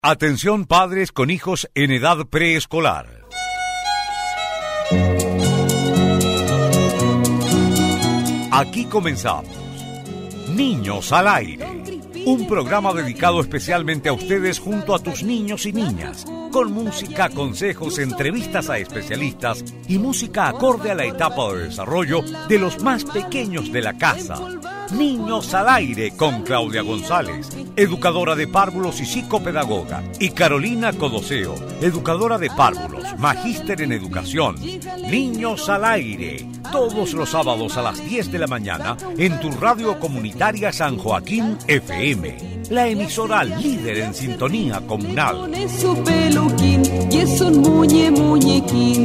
Atención padres con hijos en edad preescolar. Aquí comenzamos Niños al Aire, un programa dedicado especialmente a ustedes junto a tus niños y niñas, con música, consejos, entrevistas a especialistas y música acorde a la etapa de desarrollo de los más pequeños de la casa. Niños al Aire con Claudia González, educadora de párvulos y psicopedagoga, y Carolina Codoseo, educadora de párvulos, magíster en educación. Niños al Aire, todos los sábados a las 10 de la mañana en tu radio comunitaria San Joaquín FM, la emisora líder en sintonía comunal. Es su peluquín y es un muñequín.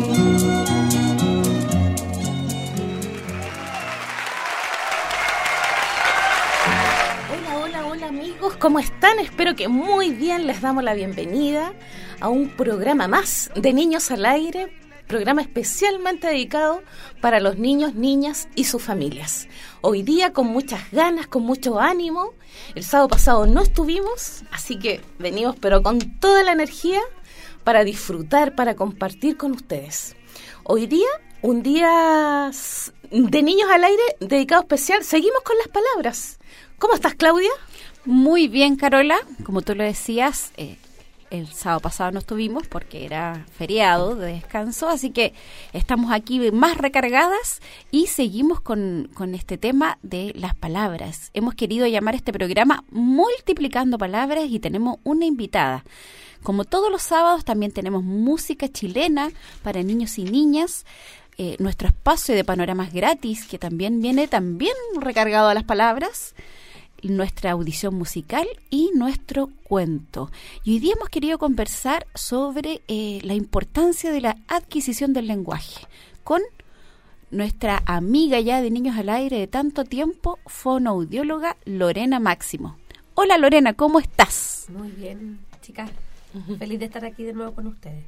¿Cómo están? Espero que muy bien. Les damos la bienvenida a un programa más de Niños al Aire, programa especialmente dedicado para los niños, niñas y sus familias. Hoy día con muchas ganas, con mucho ánimo. El sábado pasado no estuvimos, así que venimos pero con toda la energía para disfrutar, para compartir con ustedes. Hoy día, un día de Niños al Aire dedicado especial. Seguimos con las palabras. ¿Cómo estás, Claudia? Muy bien, Carola. Como tú lo decías, el sábado pasado no estuvimos porque era feriado de descanso, así que estamos aquí más recargadas y seguimos con este tema de las palabras. Hemos querido llamar este programa Multiplicando Palabras y tenemos una invitada. Como todos los sábados también tenemos música chilena para niños y niñas. Nuestro espacio de panoramas gratis, que también viene recargado a las palabras, nuestra audición musical y nuestro cuento. Y hoy día hemos querido conversar sobre la importancia de la adquisición del lenguaje con nuestra amiga ya de Niños al Aire de tanto tiempo, fonoaudióloga Lorena Máximo. Hola Lorena, ¿cómo estás? Muy bien, chicas. Feliz de estar aquí de nuevo con ustedes.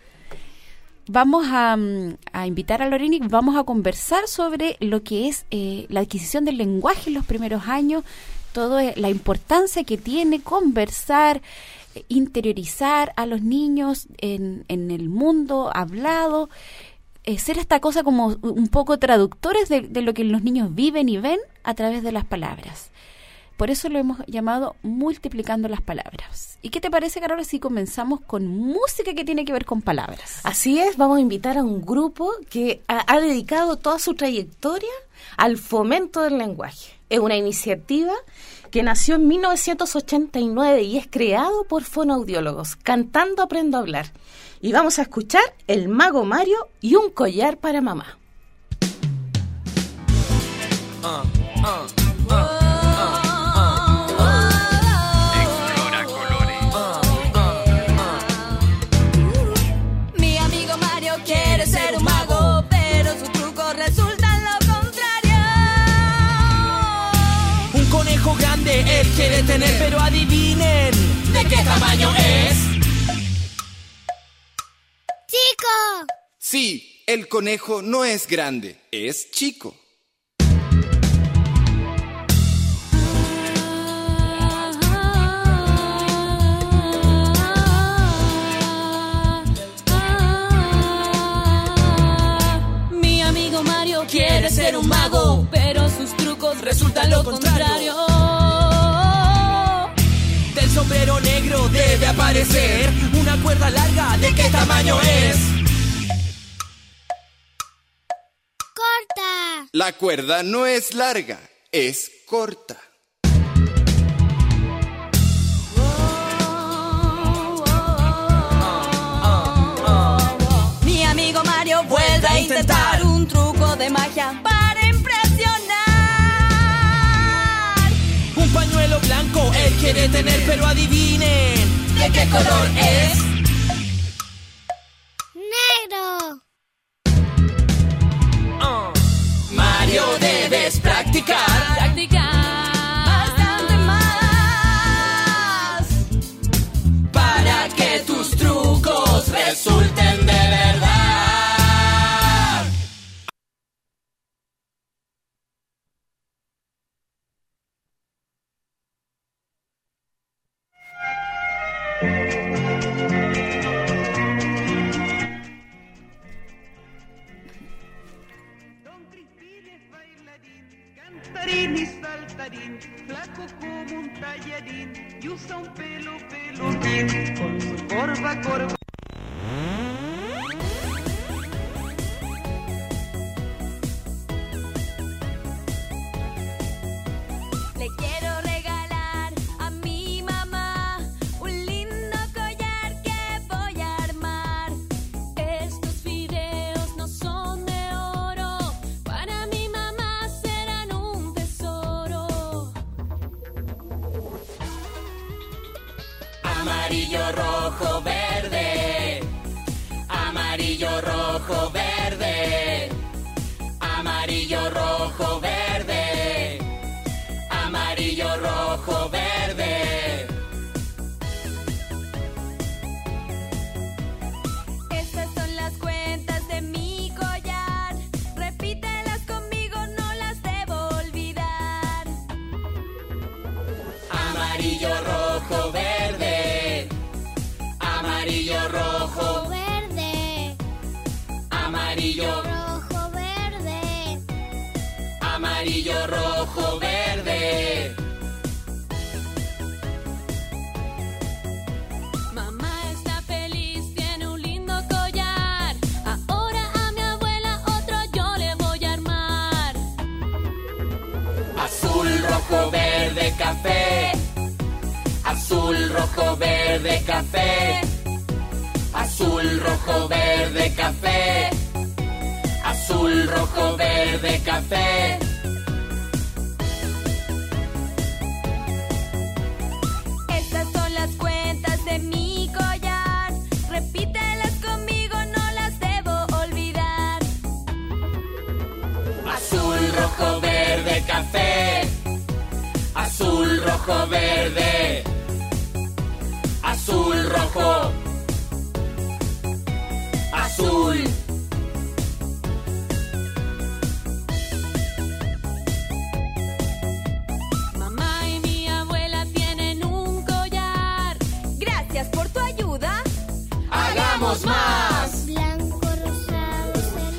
Vamos a invitar a Lorena y vamos a conversar sobre lo que es la adquisición del lenguaje en los primeros años, toda la importancia que tiene conversar, interiorizar a los niños en el mundo hablado, ser esta cosa como un poco traductores de lo que los niños viven y ven a través de las palabras. Por eso lo hemos llamado Multiplicando las Palabras. ¿Y qué te parece, Carola, si comenzamos con música que tiene que ver con palabras? Así es, vamos a invitar a un grupo que ha dedicado toda su trayectoria al fomento del lenguaje. Es una iniciativa que nació en 1989 y es creado por fonoaudiólogos. Cantando aprendo a hablar. Y vamos a escuchar El Mago Mario y un collar para mamá. Mi amigo Mario quiere ser un mago, pero sus trucos resultan lo contrario. Un conejo grande él quiere tener, pero adivinen ¿de qué tamaño es? ¡Chico! Sí, el conejo no es grande, es chico. Mi amigo Mario quiere ser un mago, pero sus trucos resultan lo contrario. Del sombrero negro debe aparecer una cuerda larga, ¿de qué tamaño es? ¡Corta! La cuerda no es larga, es corta. Mi amigo Mario vuelve a intentar un truco de magia para impresionar. Un pañuelo blanco él quiere tener, pero adivinen ¿de qué color es? ¡Negro! Mario, debes practicar. Bastante más. Para que tus trucos resulten de verdad. Cantarín y saltarín, flaco como un tallarín, y usa un peluquín, con su corva. Le quiero regalar a mi mamá un lindo collar que voy a armar. Estos fideos no son de oro, para mi mamá serán un tesoro. Amarillo, rojo, verde. Amarillo, rojo, verde. Amarillo, rojo, verde. Amarillo, rojo, verde. Estas son las cuentas de mi collar. Repítelas conmigo, no las debo olvidar. Amarillo, rojo, verde. Amarillo, rojo, Verde, amarillo, rojo, verde. amarillo, rojo, verde. Mamá está feliz, tiene un lindo collar. Ahora a mi abuela otro yo le voy a armar. Azul, rojo, verde, café. Azul, rojo, verde, café. Azul, rojo, verde, café. Azul, rojo, verde, café. Estas son las cuentas de mi collar. Repítelas conmigo, no las debo olvidar. Azul, rojo, verde, café. Azul, rojo, verde. Azul, rojo. Azul. Mamá y mi abuela tienen un collar. Gracias por tu ayuda. ¡Hagamos más! Blanco, rosado,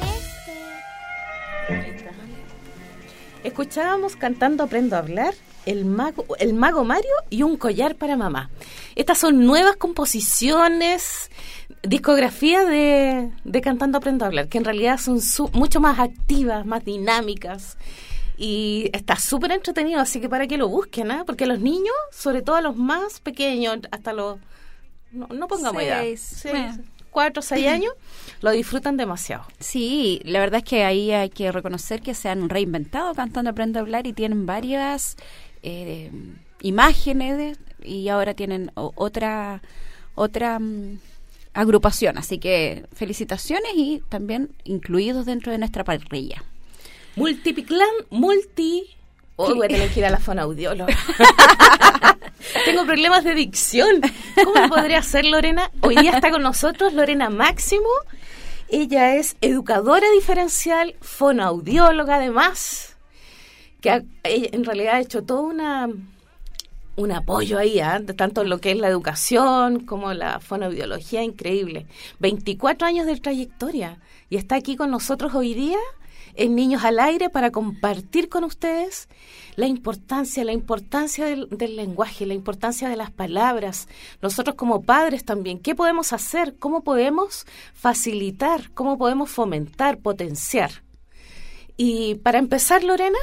celeste. Escuchábamos cantando Aprendo a hablar, el mago Mario y un collar para mamá. Estas son nuevas composiciones, discografía de Cantando Aprendo a hablar, que en realidad son mucho más activas, más dinámicas. Y está súper entretenido, así que para que lo busquen, ¿eh? Porque los niños, sobre todo los más pequeños, hasta los... No pongamos edad. 4 o 6 años, lo disfrutan demasiado. Sí, la verdad es que ahí hay que reconocer que se han reinventado Cantando Aprende a hablar y tienen varias imágenes y ahora tienen otra agrupación. Así que felicitaciones y también incluidos dentro de nuestra parrilla. Multipiclan, Hoy voy a tener que ir a la fonoaudióloga. Tengo problemas de dicción. ¿Cómo lo podría hacer, Lorena? Hoy día está con nosotros Lorena Máximo. Ella es educadora diferencial, fonoaudióloga además, que ella en realidad ha hecho todo un apoyo ahí, tanto en lo que es la educación como la fonoaudiología, increíble. 24 años de trayectoria y está aquí con nosotros hoy día en Niños al Aire para compartir con ustedes la importancia del lenguaje, la importancia de las palabras. Nosotros como padres también, ¿qué podemos hacer? ¿Cómo podemos facilitar? ¿Cómo podemos fomentar, potenciar? Y para empezar, Lorena,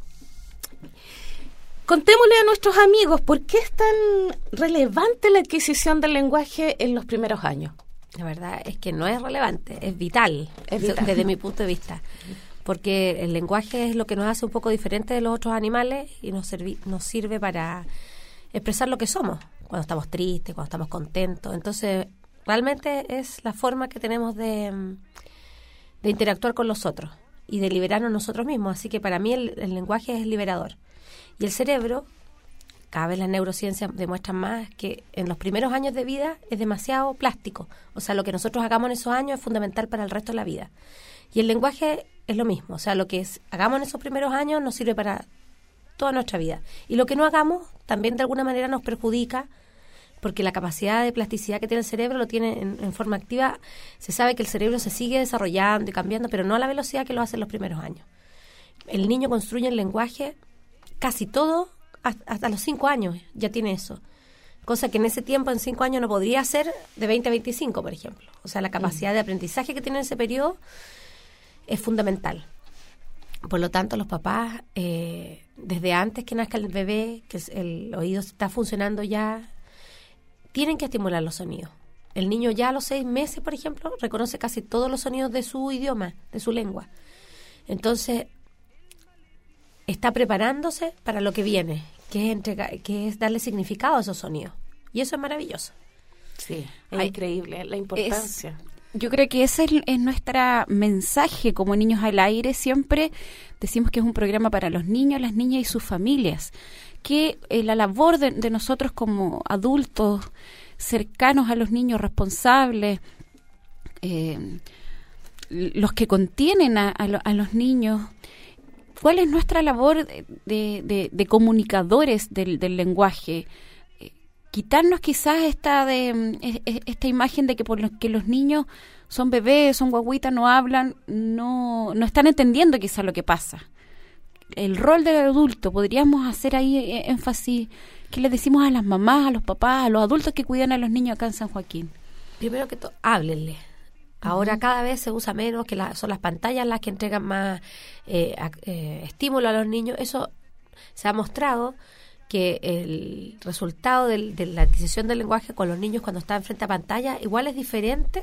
contémosle a nuestros amigos por qué es tan relevante la adquisición del lenguaje en los primeros años. La verdad es que no es relevante, es vital, desde mi punto de vista. Porque el lenguaje es lo que nos hace un poco diferente de los otros animales y nos sirve para expresar lo que somos, cuando estamos tristes, cuando estamos contentos. Entonces, realmente es la forma que tenemos de interactuar con los otros y de liberarnos nosotros mismos. Así que para mí el lenguaje es liberador. Y el cerebro, cada vez las neurociencias demuestran más que en los primeros años de vida es demasiado plástico. O sea, lo que nosotros hagamos en esos años es fundamental para el resto de la vida. Y el lenguaje es lo mismo, o sea, lo que hagamos en esos primeros años nos sirve para toda nuestra vida. Y lo que no hagamos también de alguna manera nos perjudica porque la capacidad de plasticidad que tiene el cerebro lo tiene en forma activa. Se sabe que el cerebro se sigue desarrollando y cambiando, pero no a la velocidad que lo hace en los primeros años. El niño construye el lenguaje casi todo hasta los 5 años, ya tiene eso. Cosa que en ese tiempo, en 5 años, no podría hacer de 20 a 25, por ejemplo. O sea, la capacidad de aprendizaje que tiene en ese periodo es fundamental. Por lo tanto, los papás, desde antes que nazca el bebé, que el oído está funcionando ya, tienen que estimular los sonidos. El niño ya a los 6 meses, por ejemplo, reconoce casi todos los sonidos de su idioma, de su lengua. Entonces, está preparándose para lo que viene, que es darle significado a esos sonidos. Y eso es maravilloso. Sí, es increíble la importancia. Yo creo que ese es nuestro mensaje como Niños al Aire. Siempre decimos que es un programa para los niños, las niñas y sus familias. Que la labor de nosotros como adultos, cercanos a los niños, responsables, los que contienen a los niños, ¿cuál es nuestra labor de comunicadores del lenguaje? Quitarnos quizás esta imagen de que por lo que los niños son bebés, son guaguitas, no hablan, no están entendiendo quizás lo que pasa. El rol del adulto, podríamos hacer ahí énfasis, ¿qué le decimos a las mamás, a los papás, a los adultos que cuidan a los niños acá en San Joaquín? Primero que todo, háblenle. Ahora cada vez se usa menos, que son las pantallas las que entregan más estímulo a los niños. Eso se ha mostrado que el resultado de la adquisición del lenguaje con los niños cuando están frente a pantalla igual es diferente.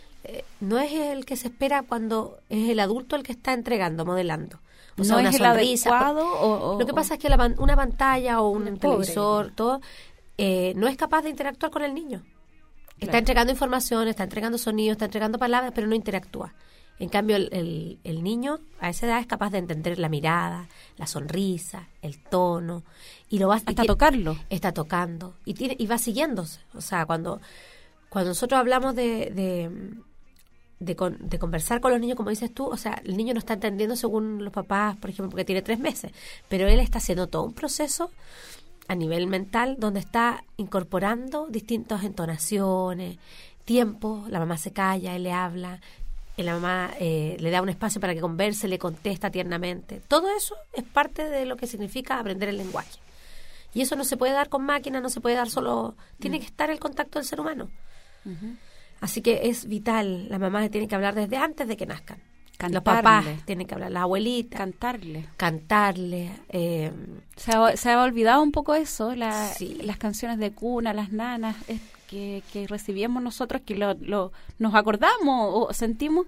No es el que se espera cuando es el adulto el que está entregando, modelando. O sea, ¿No una es el sonrisa. adecuado? Lo que pasa es que una pantalla o un televisor, todo, no es capaz de interactuar con el niño. Está Claro. entregando información, está entregando sonidos, está entregando palabras, pero no interactúa. En cambio, el niño a esa edad es capaz de entender la mirada, la sonrisa, el tono, y lo va Hasta tocarlo. Está tocando y va siguiéndose. O sea, cuando nosotros hablamos de conversar con los niños, como dices tú, o sea, el niño no está entendiendo según los papás, por ejemplo, porque tiene 3 meses, pero él está haciendo todo un proceso a nivel mental donde está incorporando distintas entonaciones, tiempo, la mamá se calla, él le habla, la mamá le da un espacio para que converse, le contesta tiernamente. Todo eso es parte de lo que significa aprender el lenguaje. Y eso no se puede dar con máquina, no se puede dar solo... Tiene que estar el contacto del ser humano. Uh-huh. Así que es vital. La mamá tiene que hablar desde antes de que nazcan. Cantarle. Los papás tienen que hablar, las abuelitas. Cantarle. Se ha olvidado un poco eso, Sí. las canciones de cuna, las nanas que recibíamos nosotros, que nos acordamos o sentimos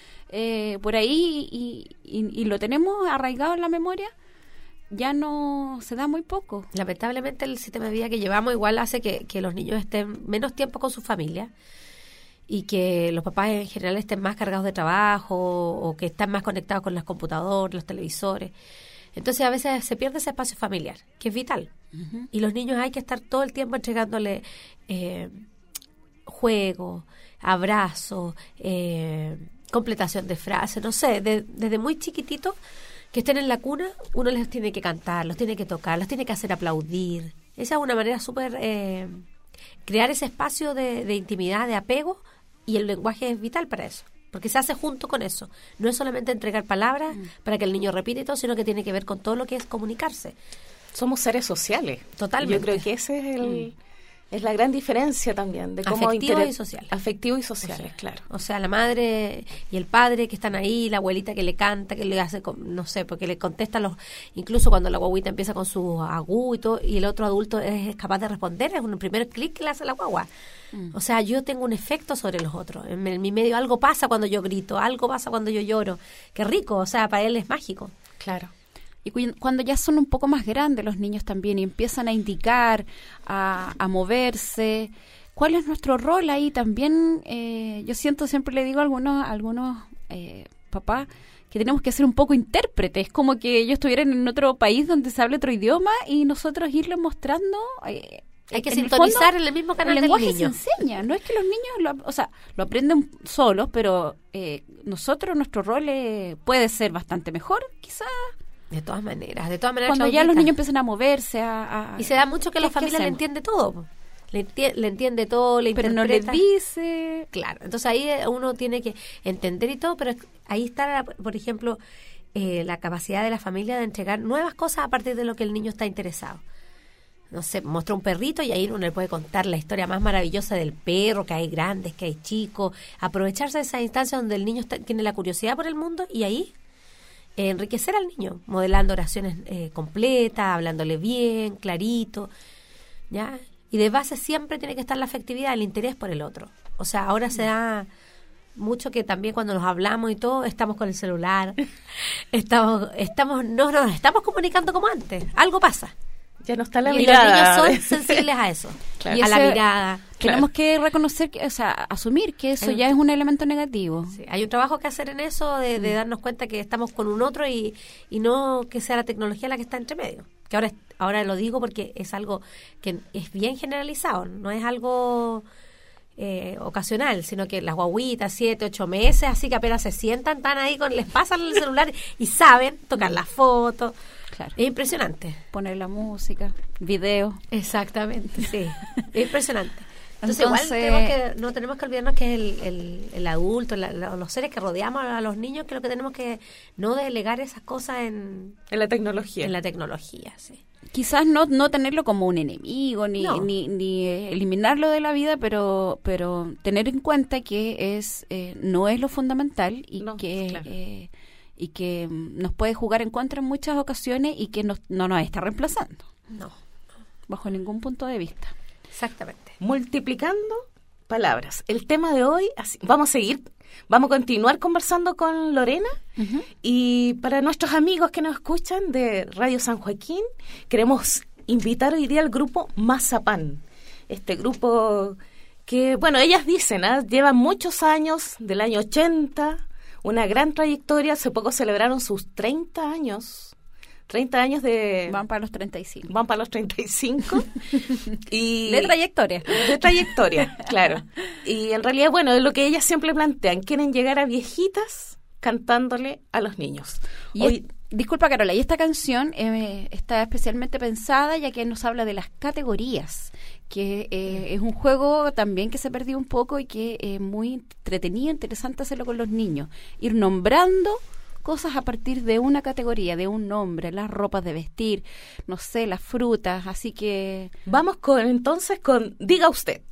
por ahí y lo tenemos arraigado en la memoria. Ya no se da muy poco. Lamentablemente el sistema de vida que llevamos igual hace que los niños estén menos tiempo con su familia y que los papás en general estén más cargados de trabajo o que están más conectados con los computadores, los televisores. Entonces a veces se pierde ese espacio familiar, que es vital. Uh-huh. Y los niños hay que estar todo el tiempo entregándole juego, abrazo, completación de frases, no sé, desde muy chiquititos que estén en la cuna, uno les tiene que cantar, los tiene que tocar, los tiene que hacer aplaudir. Esa es una manera súper... crear ese espacio de intimidad, de apego, y el lenguaje es vital para eso, porque se hace junto con eso. No es solamente entregar palabras para que el niño repita y todo, sino que tiene que ver con todo lo que es comunicarse. Somos seres sociales. Totalmente. Yo creo que ese es la gran diferencia también de cómo afectivos y sociales. Afectivos y sociales, O sea, claro. O sea, la madre y el padre que están ahí, la abuelita que le canta, que le hace, no sé, porque le contesta incluso cuando la guaguita empieza con su agú y todo, y el otro adulto es capaz de responder, es un primer clic que le hace la guagua. O sea, yo tengo un efecto sobre los otros. En mi medio algo pasa cuando yo grito, algo pasa cuando yo lloro. Qué rico, o sea, para él es mágico. Claro. Y cuando ya son un poco más grandes los niños también y empiezan a indicar, a moverse, ¿cuál es nuestro rol ahí también? Yo siempre le digo a algunos papás que tenemos que ser un poco intérpretes, como que ellos estuvieran en otro país donde se habla otro idioma y nosotros irles mostrando... Hay que en el sintonizar fondo, en el mismo canal el del lenguaje niño. se enseña, no es que los niños lo aprenden solos, pero nosotros, nuestro rol puede ser bastante mejor, quizás. De todas maneras. Cuando ya los niños empiezan a moverse, y se da mucho que la familia le hacemos? entiende todo. le entiende todo, le pero interpreta. no le dice. Claro, entonces ahí uno tiene que entender y todo, pero ahí está, por ejemplo, la capacidad de la familia de entregar nuevas cosas a partir de lo que el niño está interesado. No sé, muestra un perrito y ahí uno le puede contar la historia más maravillosa del perro, que hay grandes, que hay chicos, aprovecharse de esa instancia donde el niño tiene la curiosidad por el mundo y ahí enriquecer al niño, modelando oraciones completas, hablándole bien, clarito, ¿ya? Y de base siempre tiene que estar la afectividad, el interés por el otro. O sea, ahora se da mucho que también cuando nos hablamos y todo, estamos con el celular, no nos estamos comunicando como antes, algo pasa. Ya no está la y mirada. los niños son sensibles a eso, Claro. a la mirada. Tenemos que reconocer, asumir que eso ya es un elemento negativo. Sí, hay un trabajo que hacer en eso, de darnos cuenta que estamos con un otro y no que sea la tecnología la que está entre medio. Que ahora lo digo porque es algo que es bien generalizado, no es algo ocasional, sino que las guaguitas, 7, 8 meses, así que apenas se sientan, están ahí, les pasan el celular y saben tocar las fotos. Claro. Es impresionante. Poner la música, video. Exactamente, sí. Es impresionante. Entonces igual no tenemos que olvidarnos que es el adulto, los seres que rodeamos a los niños, que lo que tenemos que no delegar esas cosas en la tecnología. En la tecnología, sí. Quizás no tenerlo como un enemigo, ni eliminarlo de la vida, pero tener en cuenta que no es lo fundamental y que nos puede jugar en contra en muchas ocasiones y que no nos está reemplazando. No. Bajo ningún punto de vista. Exactamente. Multiplicando palabras. El tema de hoy, vamos a continuar conversando con Lorena. Uh-huh. Y para nuestros amigos que nos escuchan de Radio San Joaquín, queremos invitar hoy día al grupo Mazapán. Este grupo que, bueno, ellas dicen, llevan muchos años, del año 80, una gran trayectoria. Hace poco celebraron sus 30 años. 30 años de... Van para los 35. Van para los 35. Y de trayectoria. De trayectoria, claro. Y en realidad, bueno, es lo que ellas siempre plantean. Quieren llegar a viejitas cantándole a los niños. Disculpa, Carola, y esta canción está especialmente pensada ya que nos habla de las categorías, que es un juego también que se perdió un poco y que es muy entretenido, interesante hacerlo con los niños. Ir nombrando cosas a partir de una categoría, de un nombre, las ropas de vestir, no sé, las frutas, así que... Vamos entonces con Diga Usted.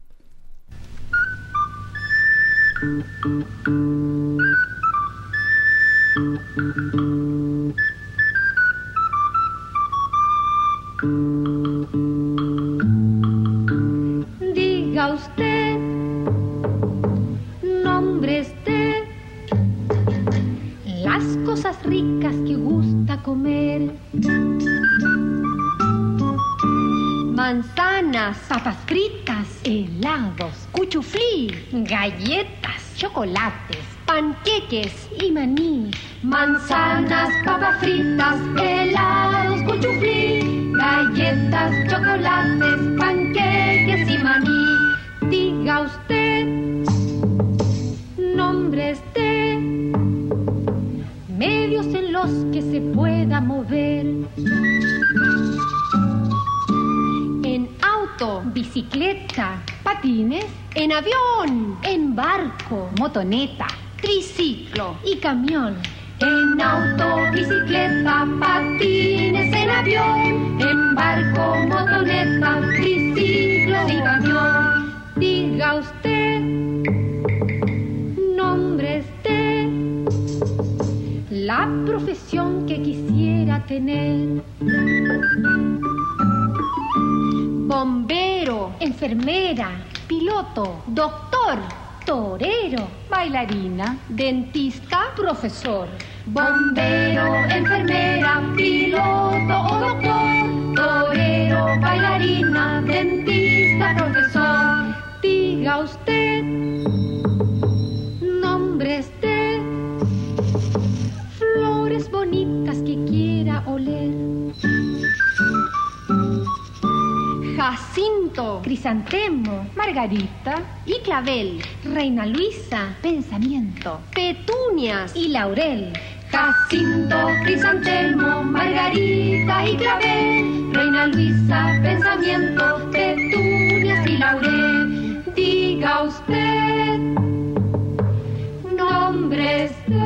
Diga usted, nombres de las cosas ricas que gusta comer. Manzanas, papas fritas, helados, cuchuflí, galletas, chocolates, panqueques y maní. Manzanas, papas fritas, helados, cuchuflí, galletas, chocolates, panqueques y maní. Diga usted nombres de medios en los que se pueda mover. En auto, bicicleta, patines, en avión, en barco, motoneta, triciclo y camión. En auto, bicicleta, patines, en avión, en barco, motoneta, triciclo y camión. Diga usted nombres de la profesión que quisiera tener. Bombero, enfermera, piloto, doctor, torero, bailarina, dentista, profesor. Bombero, enfermera, piloto o doctor, torero, bailarina, dentista, profesor. Diga usted nombres de flores bonitas que quiera oler. Jacinto, crisantemo, margarita y clavel. Reina Luisa, pensamiento. Petunias y laurel. Jacinto, crisantemo, margarita y clavel. Reina Luisa, pensamiento. Petunias petunias y laurel. Diga usted nombres de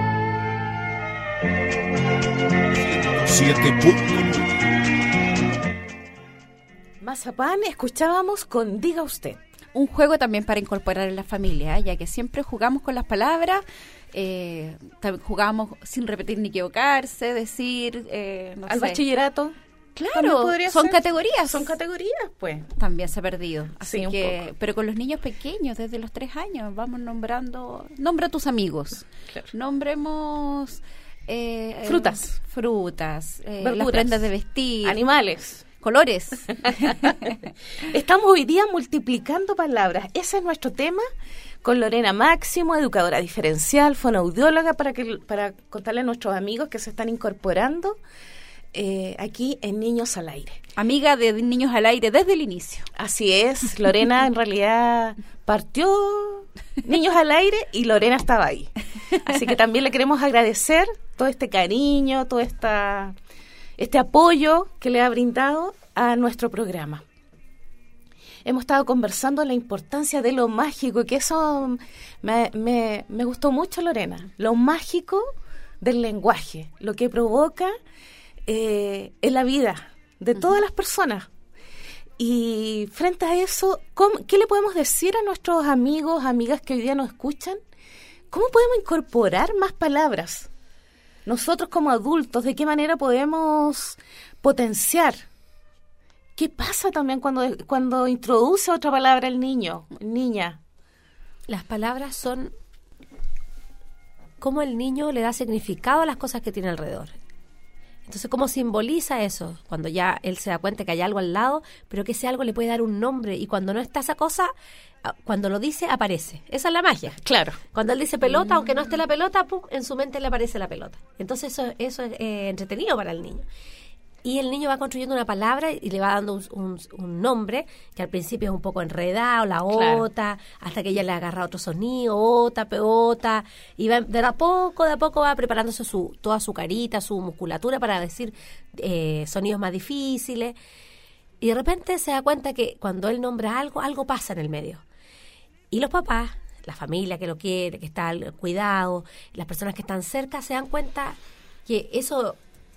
7.9. Mazapán, escuchábamos con Diga Usted. Un juego también para incorporar en la familia, ya que siempre jugamos con las palabras, también jugamos sin repetir ni equivocarse, decir, no Al sé. bachillerato. Claro, son categorías. Son categorías, pues. También se ha perdido. Así Sí, un que, poco. pero con los niños pequeños, desde los 3 años, vamos nombrando, nombra a tus amigos. Claro. Nombremos Frutas. las Verduras. prendas de vestir, Animales. colores. Estamos hoy día multiplicando palabras. Ese es nuestro tema con Lorena Máximo, educadora diferencial, fonoaudióloga, para contarle a nuestros amigos que se están incorporando aquí en Niños al Aire. Amiga de Niños al Aire desde el inicio. Así es, Lorena en realidad partió Niños al Aire y Lorena estaba ahí. Así que también le queremos agradecer todo este cariño, todo este apoyo que le ha brindado a nuestro programa. Hemos estado conversando la importancia de lo mágico, que eso me gustó mucho, Lorena. Lo mágico del lenguaje, lo que provoca en la vida de todas las personas. Y frente a eso, ¿qué le podemos decir a nuestros amigos, amigas que hoy día nos escuchan? ¿Cómo podemos incorporar más palabras? Nosotros como adultos, ¿de qué manera podemos potenciar? ¿Qué pasa también cuando introduce otra palabra el niño, niña? Las palabras son cómo el niño le da significado a las cosas que tiene alrededor. Entonces, ¿cómo simboliza eso? Cuando ya él se da cuenta que hay algo al lado, pero que ese algo le puede dar un nombre, y cuando no está esa cosa, cuando lo dice, aparece. Esa es la magia. Claro. Cuando él dice pelota, aunque no esté la pelota, ¡pum!, en su mente le aparece la pelota. Entonces eso es entretenido para el niño. Y el niño va construyendo una palabra y le va dando un nombre, que al principio es un poco enredado, la ota, hasta que ella le agarra otro sonido, ota, peota, y va, de a poco va preparándose toda su carita, su musculatura para decir sonidos más difíciles. Y de repente se da cuenta que cuando él nombra algo pasa en el medio. Y los papás, la familia que lo quiere, que está al cuidado, las personas que están cerca, se dan cuenta que eso...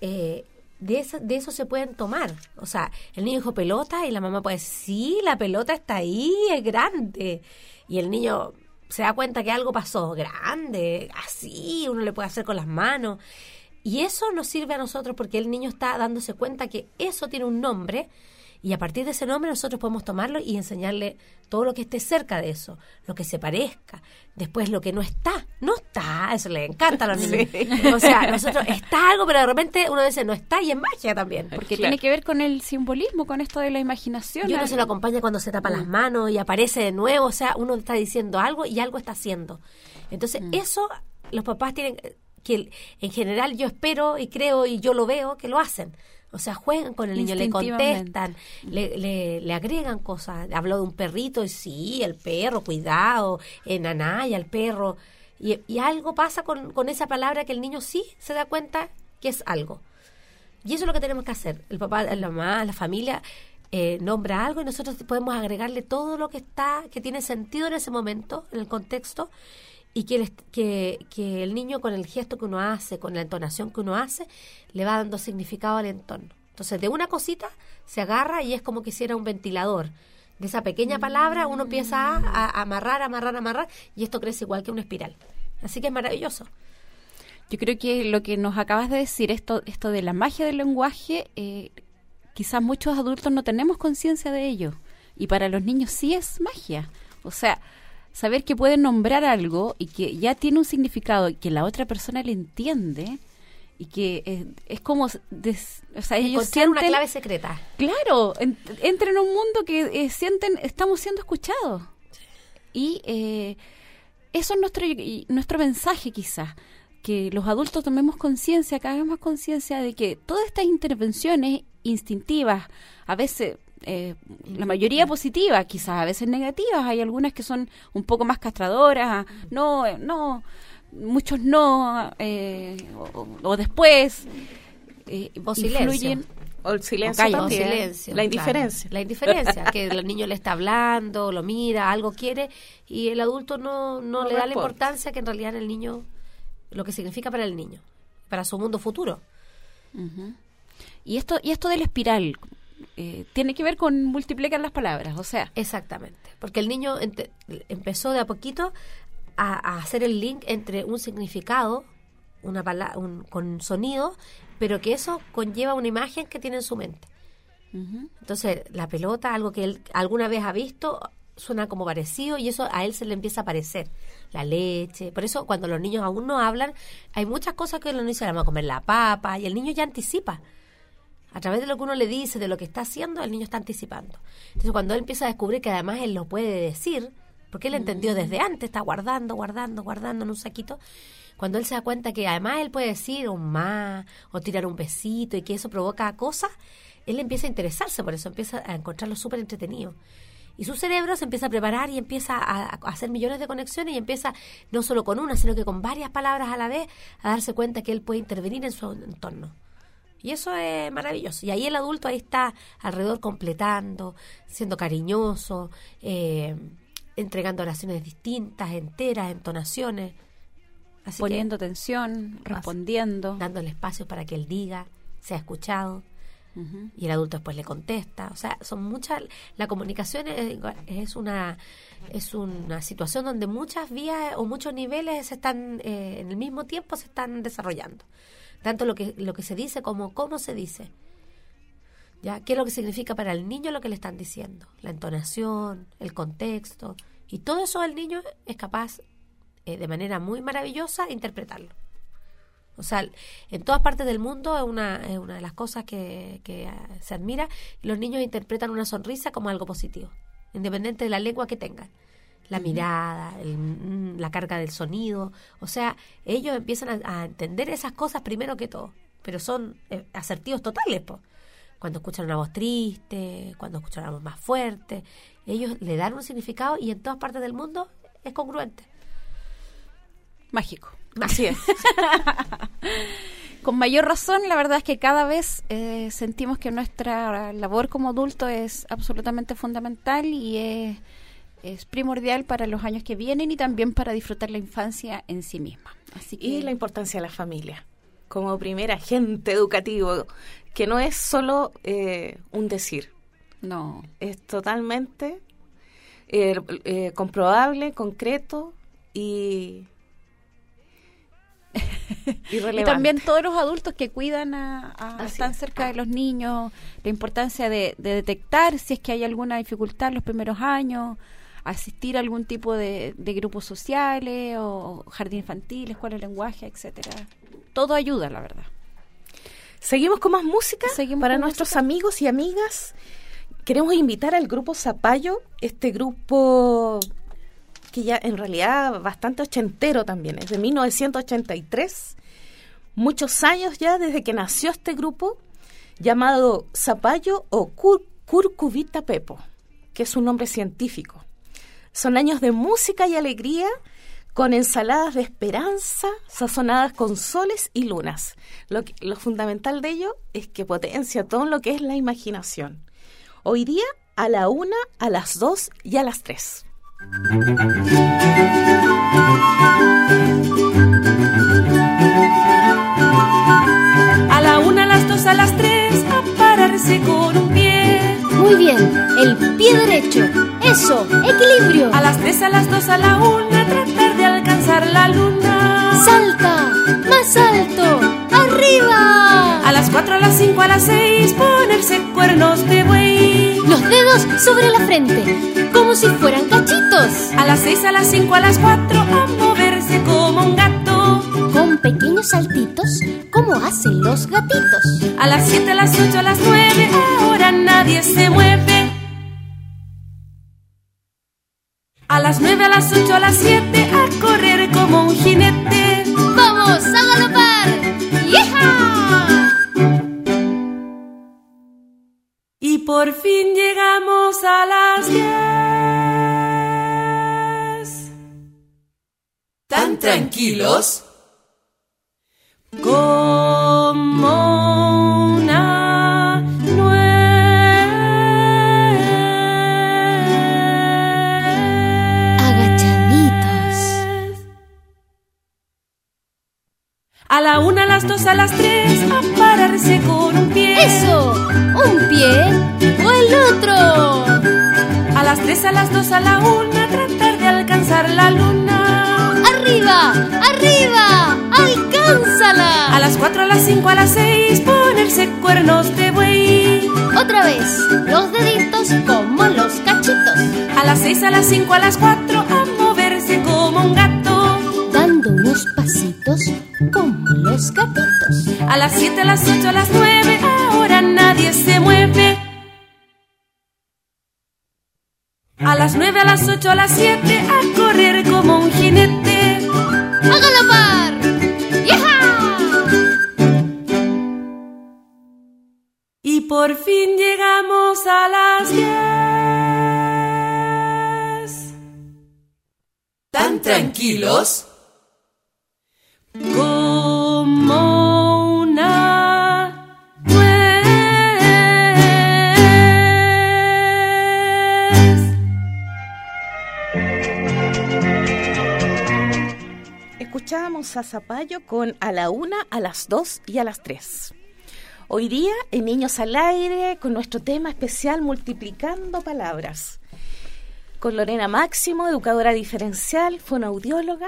De eso se pueden tomar. O sea, el niño dijo pelota y la mamá puede decir, sí, la pelota está ahí, es grande. Y el niño se da cuenta que algo pasó grande, así, uno le puede hacer con las manos. Y eso nos sirve a nosotros porque el niño está dándose cuenta que eso tiene un nombre, y a partir de ese nombre nosotros podemos tomarlo y enseñarle todo lo que esté cerca de eso, lo que se parezca. Después lo que no está, eso le encanta a los niños. Sí. O sea, nosotros está algo, pero de repente uno dice no está, y es magia también. Porque tiene que ver con el simbolismo, con esto de la imaginación. Y uno se lo acompaña cuando se tapa las manos y aparece de nuevo, o sea, uno está diciendo algo y algo está haciendo. Entonces eso los papás tienen que, en general yo espero y creo y yo lo veo que lo hacen. O sea, juegan con el niño, le contestan, le agregan cosas. Habló de un perrito y sí, el perro, cuidado, Nanaya, el perro. Y algo pasa con esa palabra que el niño sí se da cuenta que es algo. Y eso es lo que tenemos que hacer. El papá, la mamá, la familia nombra algo y nosotros podemos agregarle todo lo que tiene sentido en ese momento, en el contexto. Y que el niño, con el gesto que uno hace, con la entonación que uno hace, le va dando significado al entorno. Entonces, de una cosita se agarra y es como que hiciera un ventilador. De esa pequeña palabra uno empieza a amarrar, y esto crece igual que una espiral. Así que es maravilloso. Yo creo que lo que nos acabas de decir, esto de la magia del lenguaje, quizás muchos adultos no tenemos conciencia de ello. Y para los niños sí es magia. O sea, saber que pueden nombrar algo y que ya tiene un significado y que la otra persona le entiende y que es como, o sea, ellos sienten una clave secreta. Claro, entran en un mundo que sienten, estamos siendo escuchados. Y eso es nuestro mensaje quizás, que los adultos tomemos conciencia, que hagamos conciencia de que todas estas intervenciones instintivas, a veces... la mayoría positivas, quizás a veces negativas, hay algunas que son un poco más castradoras, muchos no, o después o influyen, O el silencio o calla, también. o silencio, La indiferencia. claro. La indiferencia, que el niño le está hablando, lo mira, algo quiere, y el adulto no le da la responde. importancia que en realidad en el niño, lo que significa para el niño, para su mundo futuro. Uh-huh. Y esto de la espiral tiene que ver con multiplicar las palabras, o sea. Exactamente, porque el niño empezó de a poquito a hacer el link entre un significado, una con sonido, pero que eso conlleva una imagen que tiene en su mente. Uh-huh. Entonces, la pelota, algo que él alguna vez ha visto, suena como parecido y eso a él se le empieza a parecer. La leche. Por eso, cuando los niños aún no hablan, hay muchas cosas que los niños se van a comer la papa y el niño ya anticipa. A través de lo que uno le dice, de lo que está haciendo, el niño está anticipando. Entonces, cuando él empieza a descubrir que además él lo puede decir, porque él entendió desde antes, está guardando en un saquito. Cuando él se da cuenta que además él puede decir un más o tirar un besito y que eso provoca cosas, él empieza a interesarse por eso, empieza a encontrarlo súper entretenido. Y su cerebro se empieza a preparar y empieza a hacer millones de conexiones y empieza no solo con una, sino que con varias palabras a la vez a darse cuenta que él puede intervenir en su entorno. Y eso es maravilloso. Y ahí el adulto ahí está alrededor completando, siendo cariñoso, entregando oraciones distintas, enteras, entonaciones. Así poniendo atención, respondiendo. Dándole espacio para que él diga, sea escuchado. Uh-huh. Y el adulto después le contesta. O sea, son muchas. La comunicación es una situación donde muchas vías o muchos niveles se están en el mismo tiempo se están desarrollando. Tanto lo que se dice como cómo se dice. ¿Ya? ¿Qué es lo que significa para el niño lo que le están diciendo? La entonación, el contexto. Y todo eso el niño es capaz de manera muy maravillosa interpretarlo. O sea, en todas partes del mundo es una de las cosas que se admira. Los niños interpretan una sonrisa como algo positivo, independiente de la lengua que tengan. La mirada, la carga del sonido. O sea, ellos empiezan a entender esas cosas primero que todo. Pero son asertivos totales, po. Cuando escuchan una voz triste, cuando escuchan una voz más fuerte, ellos le dan un significado y en todas partes del mundo es congruente. Mágico. Así es. Con mayor razón, la verdad es que cada vez sentimos que nuestra labor como adulto es absolutamente fundamental y es primordial para los años que vienen y también para disfrutar la infancia en sí misma. Así que... Y la importancia de la familia como primer agente educativo, que no es solo un decir. No. Es totalmente comprobable, concreto y y también todos los adultos que cuidan están cerca de los niños, la importancia de detectar si es que hay alguna dificultad en los primeros años, asistir a algún tipo de grupos sociales o jardín infantil, escuela de lenguaje, etcétera. Todo ayuda, la verdad. Seguimos con más música para nuestros amigos y amigas. Queremos invitar al grupo Zapallo, este grupo que ya en realidad bastante ochentero también, es de 1983, muchos años ya desde que nació este grupo, llamado Zapallo o Curcubita Pepo, que es un nombre científico. Son años de música y alegría, con ensaladas de esperanza, sazonadas con soles y lunas. Lo fundamental de ello es que potencia todo lo que es la imaginación. Hoy día, a la 1, a las 2 y a las 3. A la 1, a las 2, a las 3, a pararse con un pie. Muy bien, el pie derecho. Eso, equilibrio. A las 3, a las 2, a la 1, tratar de alcanzar la luna. Salta, más alto, arriba. A las 4, a las 5, a las 6, ponerse cuernos de buey. Los dedos sobre la frente, como si fueran cachitos. A las 6, a las 5, a las 4, a moverse como un gato. Con pequeños saltitos, como hacen los gatitos. A las 7, a las 8, a las 9, ahora nadie se mueve. A las 9, a las 8, a las 7, a correr como un jinete. ¡Vamos a galopar! ¡Yeja! Y por fin llegamos a las 10. ¿Tan tranquilos? Como una A la 1, a las 2, a las 3, a pararse con un pie. ¡Eso! ¿Un pie o el otro? A las 3, a las 2, a la 1, tratar de alcanzar la luna. ¡Arriba! ¡Arriba! ¡Alcánzala! A las 4, a las 5, a las 6, ponerse cuernos de buey. Otra vez, los deditos como los cachitos. A las 6, a las 5, a las 4, a moverse como un gato. Dando unos pasitos como los gatitos. A las 7, a las 8, a las 9, ahora nadie se mueve. A las 9, a las 8, a las 7, a correr como un jinete. ¡A galopar! ¡Yaja! Y por fin llegamos a las 10. ¿Tan tranquilos? Como una nuez. Escuchábamos a Zapallo con a la 1, a las 2 y a las 3. Hoy día, en Niños al Aire, con nuestro tema especial Multiplicando Palabras. Con Lorena Máximo, educadora diferencial, fonoaudióloga.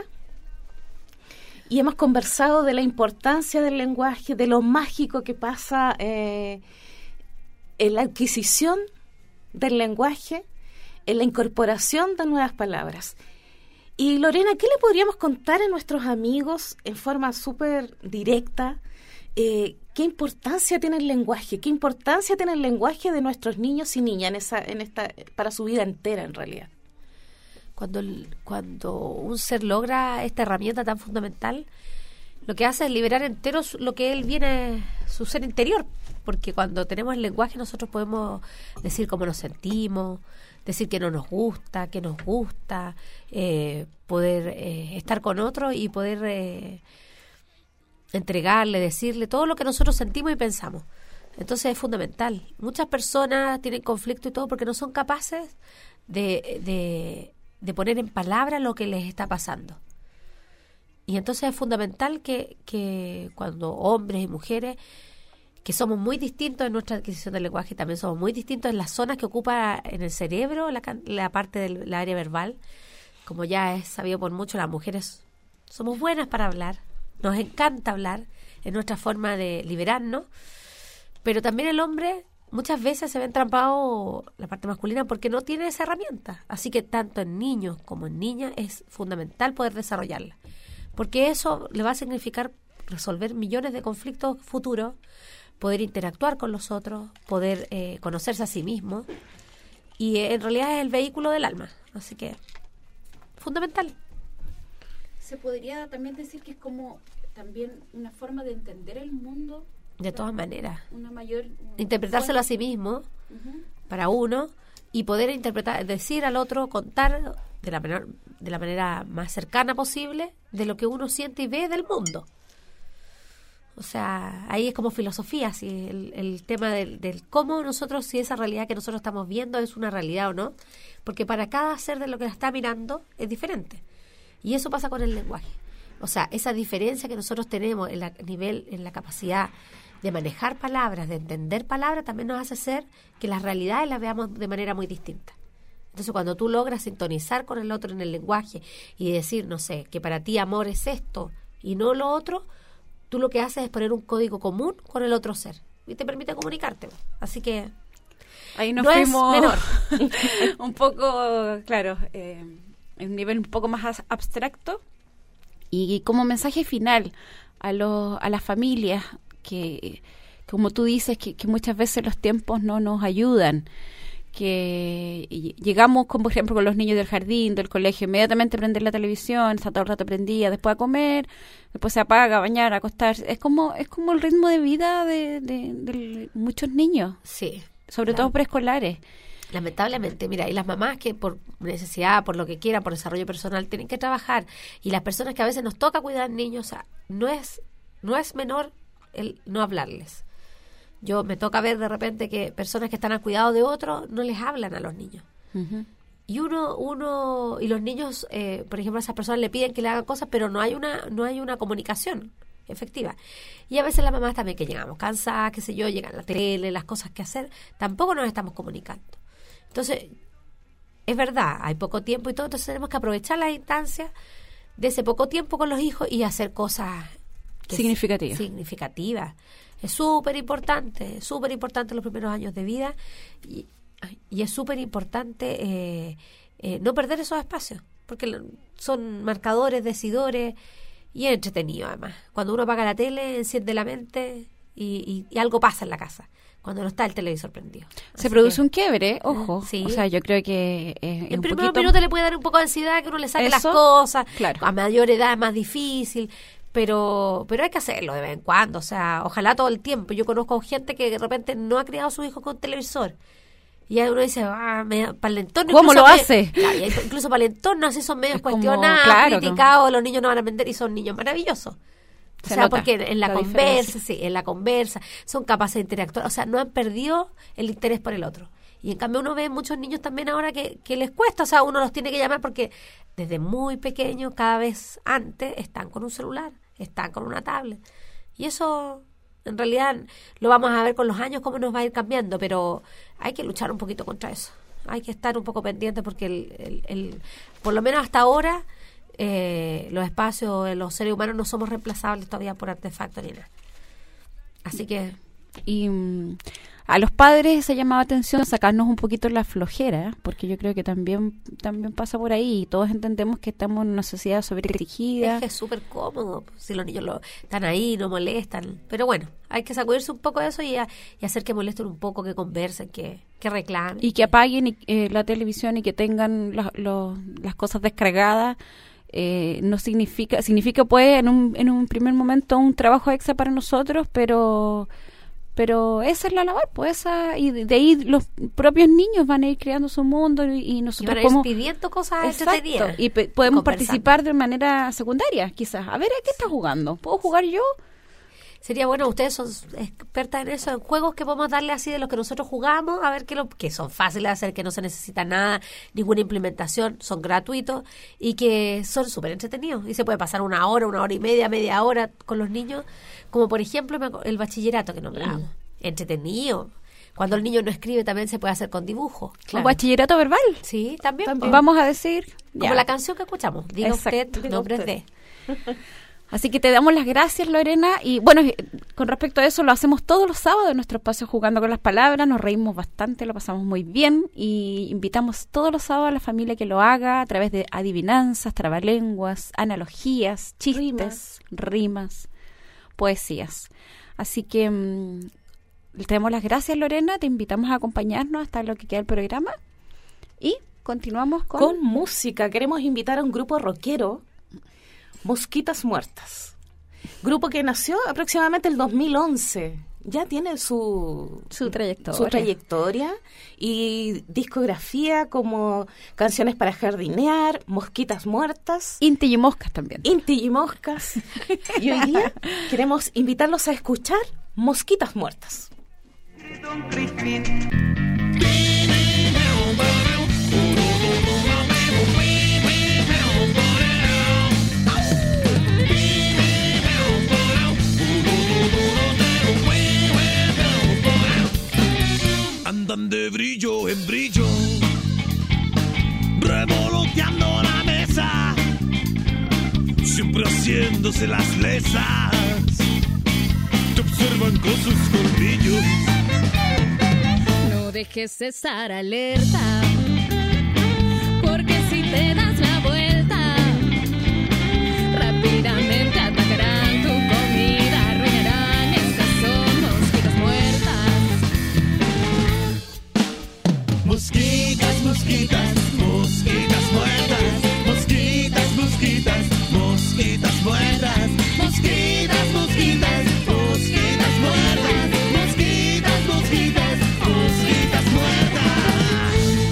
Y hemos conversado de la importancia del lenguaje, de lo mágico que pasa en la adquisición del lenguaje, en la incorporación de nuevas palabras. Y Lorena, ¿qué le podríamos contar a nuestros amigos en forma súper directa? ¿Qué importancia tiene el lenguaje? ¿Qué importancia tiene el lenguaje de nuestros niños y niñas en esta para su vida entera, en realidad? Cuando un ser logra esta herramienta tan fundamental, lo que hace es liberar entero lo que él viene, su ser interior, porque cuando tenemos el lenguaje nosotros podemos decir cómo nos sentimos, decir que no nos gusta, que nos gusta, poder estar con otro y poder entregarle, decirle todo lo que nosotros sentimos y pensamos. Entonces es fundamental. Muchas personas tienen conflicto y todo porque no son capaces de poner en palabras lo que les está pasando. Y entonces es fundamental que cuando hombres y mujeres, que somos muy distintos en nuestra adquisición del lenguaje, también somos muy distintos en las zonas que ocupa en el cerebro la parte del área verbal. Como ya es sabido por mucho, las mujeres somos buenas para hablar, nos encanta hablar, es nuestra forma de liberarnos, pero también el hombre muchas veces se ve entrampado, la parte masculina, porque no tiene esa herramienta. Así que tanto en niños como en niñas es fundamental poder desarrollarla, porque eso le va a significar resolver millones de conflictos futuros, poder interactuar con los otros, poder conocerse a sí mismo, y en realidad es el vehículo del alma, así que fundamental. Se podría también decir que es como también una forma de entender el mundo. De todas maneras. Una mayor interpretárselo a sí mismo, para uno, y poder interpretar, decir al otro, contar de la manera más cercana posible de lo que uno siente y ve del mundo. O sea, ahí es como filosofía, si el tema del cómo nosotros, si esa realidad que nosotros estamos viendo es una realidad o no, porque para cada ser de lo que la está mirando es diferente. Y eso pasa con el lenguaje. O sea, esa diferencia que nosotros tenemos en la capacidad de manejar palabras, de entender palabras, también nos hace ser que las realidades las veamos de manera muy distinta. Entonces, cuando tú logras sintonizar con el otro en el lenguaje y decir, no sé, que para ti amor es esto y no lo otro, tú lo que haces es poner un código común con el otro ser y te permite comunicarte. Así que ahí nos no fuimos es menor. un poco, claro, en un nivel un poco más abstracto. Y como mensaje final a las familias, que como tú dices, que muchas veces los tiempos no nos ayudan, que llegamos, como por ejemplo con los niños del jardín, del colegio, inmediatamente prender la televisión, está todo el rato prendida, después a comer, después se apaga, a bañar, a acostarse. Es como el ritmo de vida de muchos niños, sí, sobre todo preescolares. Lamentablemente, mira, y las mamás que por necesidad, por lo que quieran, por desarrollo personal, tienen que trabajar, y las personas que a veces nos toca cuidar niños, o sea, no es menor el no hablarles. Yo me toca ver de repente que personas que están al cuidado de otros no les hablan a los niños. Uh-huh. Y y los niños, por ejemplo, a esas personas le piden que le hagan cosas, pero no hay una comunicación. efectiva. Y a veces las mamás también que llegamos cansadas, qué sé yo, llegan la tele, las cosas que hacer, tampoco nos estamos comunicando. Entonces, es verdad, hay poco tiempo y todo, entonces tenemos que aprovechar las instancias de ese poco tiempo con los hijos y hacer cosas significativas. Es súper importante los primeros años de vida y es súper importante no perder esos espacios, porque son marcadores, decidores y es entretenido además. Cuando uno apaga la tele, enciende la mente y algo pasa en la casa. Cuando no está el televisor prendido. Se produce un quiebre, ojo. Sí. O sea, yo creo que el primer minuto le puede dar un poco de ansiedad que uno le saque las cosas. Claro. A mayor edad es más difícil, pero hay que hacerlo de vez en cuando. O sea, ojalá todo el tiempo. Yo conozco gente que de repente no ha criado a su hijo con televisor. Y ahí uno dice, para el entorno... ¿Cómo lo hace? Claro, incluso para el entorno así son medios cuestionados, criticados, los niños no van a aprender y son niños maravillosos. O sea, porque en la conversa, son capaces de interactuar. O sea, no han perdido el interés por el otro. Y en cambio uno ve muchos niños también ahora que les cuesta. O sea, uno los tiene que llamar porque desde muy pequeños, cada vez antes, están con un celular, están con una tablet. Y eso, en realidad, lo vamos a ver con los años cómo nos va a ir cambiando. Pero hay que luchar un poquito contra eso. Hay que estar un poco pendiente porque por lo menos hasta ahora... los espacios, los seres humanos no somos reemplazables todavía por artefactos ni nada. Así que... Y a los padres se ha llamado atención sacarnos un poquito la flojera, porque yo creo que también pasa por ahí y todos entendemos que estamos en una sociedad sobreexigida. Es que es súper cómodo, si los niños están ahí, no molestan. Pero bueno, hay que sacudirse un poco de eso y hacer que molesten un poco, que conversen, que reclamen. Y que apaguen la televisión y que tengan las cosas descargadas. No significa pues en un primer momento un trabajo extra para nosotros, pero esa es la labor, pues y de ahí los propios niños van a ir creando su mundo y nosotros podemos pidiendo cosas entretenidas y podemos participar de manera secundaria, quizás. A ver, ¿a qué estás jugando? ¿Puedo jugar yo? Sería bueno, ustedes son expertas en eso, en juegos que podemos darle así de los que nosotros jugamos, a ver que son fáciles de hacer, que no se necesita nada, ninguna implementación, son gratuitos y que son súper entretenidos. Y se puede pasar una hora y media hora con los niños, como por ejemplo el bachillerato que nombramos. Entretenido. Cuando el niño no escribe también se puede hacer con dibujo. Claro. ¿Un bachillerato verbal? Sí, también. Vamos a decir... Como la canción que escuchamos, diga usted nombres de... Así que te damos las gracias, Lorena. Y bueno, con respecto a eso, lo hacemos todos los sábados en nuestro espacio Jugando con las Palabras. Nos reímos bastante, lo pasamos muy bien. Y invitamos todos los sábados a la familia que lo haga a través de adivinanzas, trabalenguas, analogías, chistes, rimas, poesías. Así que te damos las gracias, Lorena. Te invitamos a acompañarnos hasta lo que queda el programa. Y continuamos con música. Queremos invitar a un grupo rockero, Mosquitas Muertas, grupo que nació aproximadamente el 2011, ya tiene su trayectoria y discografía como Canciones para Jardinear, Mosquitas Muertas, Inti y Moscas también. Inti y Moscas. Y hoy día queremos invitarlos a escuchar Mosquitas Muertas. Don Crispin. Andan de brillo en brillo, revoloteando la mesa, siempre haciéndose las lesas, te observan con sus colmillos. No dejes de estar alerta, porque si te das la vuelta, rápidamente atacarán tu comida, arruinarán. Estas son mosquitas muertas. Mosquitas, mosquitas, mosquitas muertas, mosquitas, mosquitas, mosquitas muertas, mosquitas, mosquitas, mosquitas muertas, mosquitas, mosquitas, mosquitas muertas.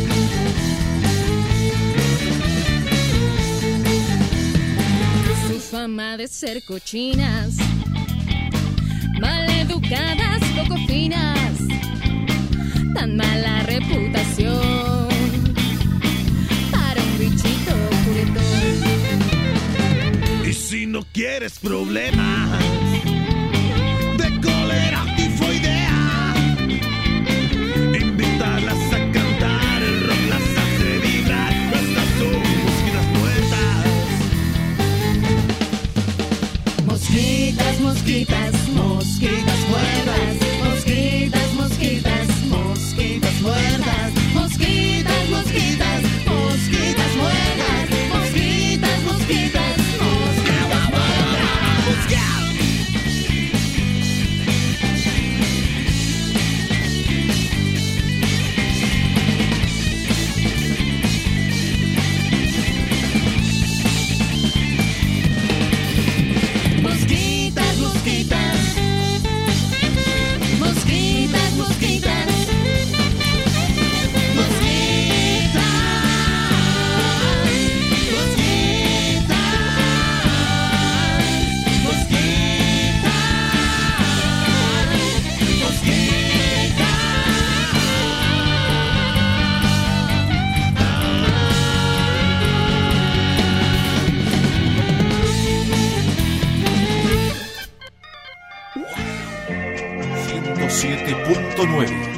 Su fama de ser cochinas, maleducadas, poco finas, tan mala reputación para un bichito juguetón. Y si no quieres problemas, 100.9.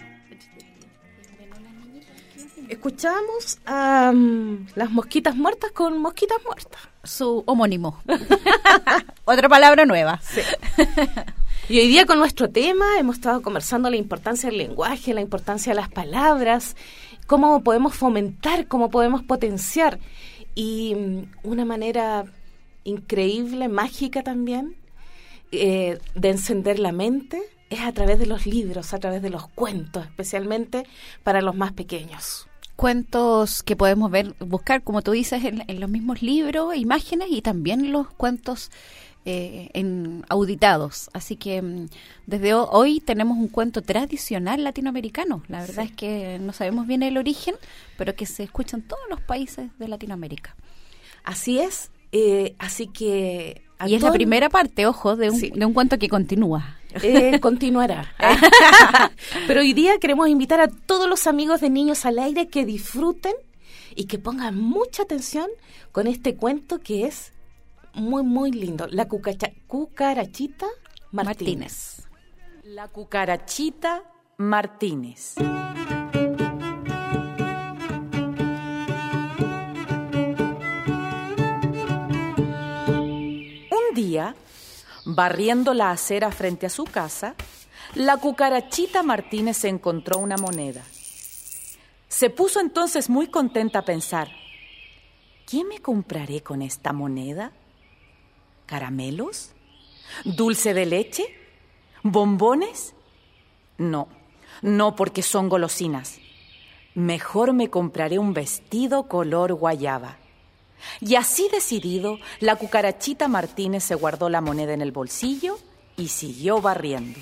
Escuchamos a las mosquitas muertas con mosquitas muertas. Su homónimo. Otra palabra nueva. Sí. Y hoy día con nuestro tema hemos estado conversando la importancia del lenguaje, la importancia de las palabras, cómo podemos fomentar, cómo podemos potenciar. Y una manera increíble, mágica también, de encender la mente es a través de los libros, a través de los cuentos, especialmente para los más pequeños. Cuentos que podemos buscar, como tú dices, en los mismos libros, imágenes y también los cuentos en auditados. Así que desde hoy tenemos un cuento tradicional latinoamericano. La verdad es que no sabemos bien el origen, pero que se escucha en todos los países de Latinoamérica. Así es. Así que... Y es la primera parte, ojo, de un cuento que continúa. Continuará. Pero hoy día queremos invitar a todos los amigos de Niños al Aire que disfruten y que pongan mucha atención con este cuento que es muy, muy lindo. La cucarachita Martínez. La cucarachita Martínez. Un día, barriendo la acera frente a su casa, la cucarachita Martínez encontró una moneda. Se puso entonces muy contenta a pensar, ¿qué me compraré con esta moneda? ¿Caramelos? ¿Dulce de leche? ¿Bombones? No, porque son golosinas. Mejor me compraré un vestido color guayaba. Y así decidido, la cucarachita Martínez se guardó la moneda en el bolsillo y siguió barriendo.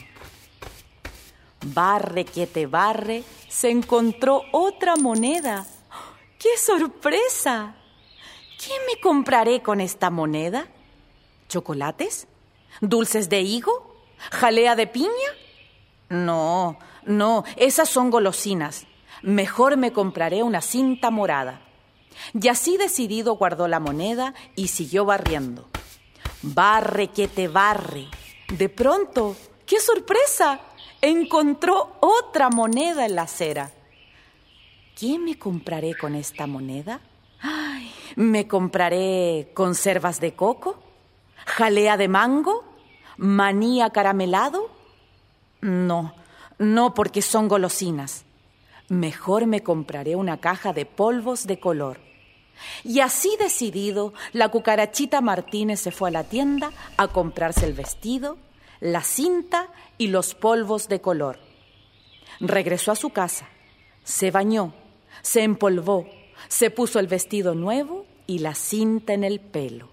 Barre que te barre, se encontró otra moneda. ¡Qué sorpresa! ¿Qué me compraré con esta moneda? ¿Chocolates? ¿Dulces de higo? ¿Jalea de piña? No, esas son golosinas. Mejor me compraré una cinta morada. Y así decidido guardó la moneda y siguió barriendo. Barre que te barre. De pronto, ¡qué sorpresa! Encontró otra moneda en la acera. ¿Qué me compraré con esta moneda? Ay, ¿me compraré conservas de coco? ¿Jalea de mango? ¿Maní acaramelado? No, porque son golosinas. Mejor me compraré una caja de polvos de color. Y así decidido, la cucarachita Martínez se fue a la tienda a comprarse el vestido, la cinta y los polvos de color. Regresó a su casa, se bañó, se empolvó, se puso el vestido nuevo y la cinta en el pelo.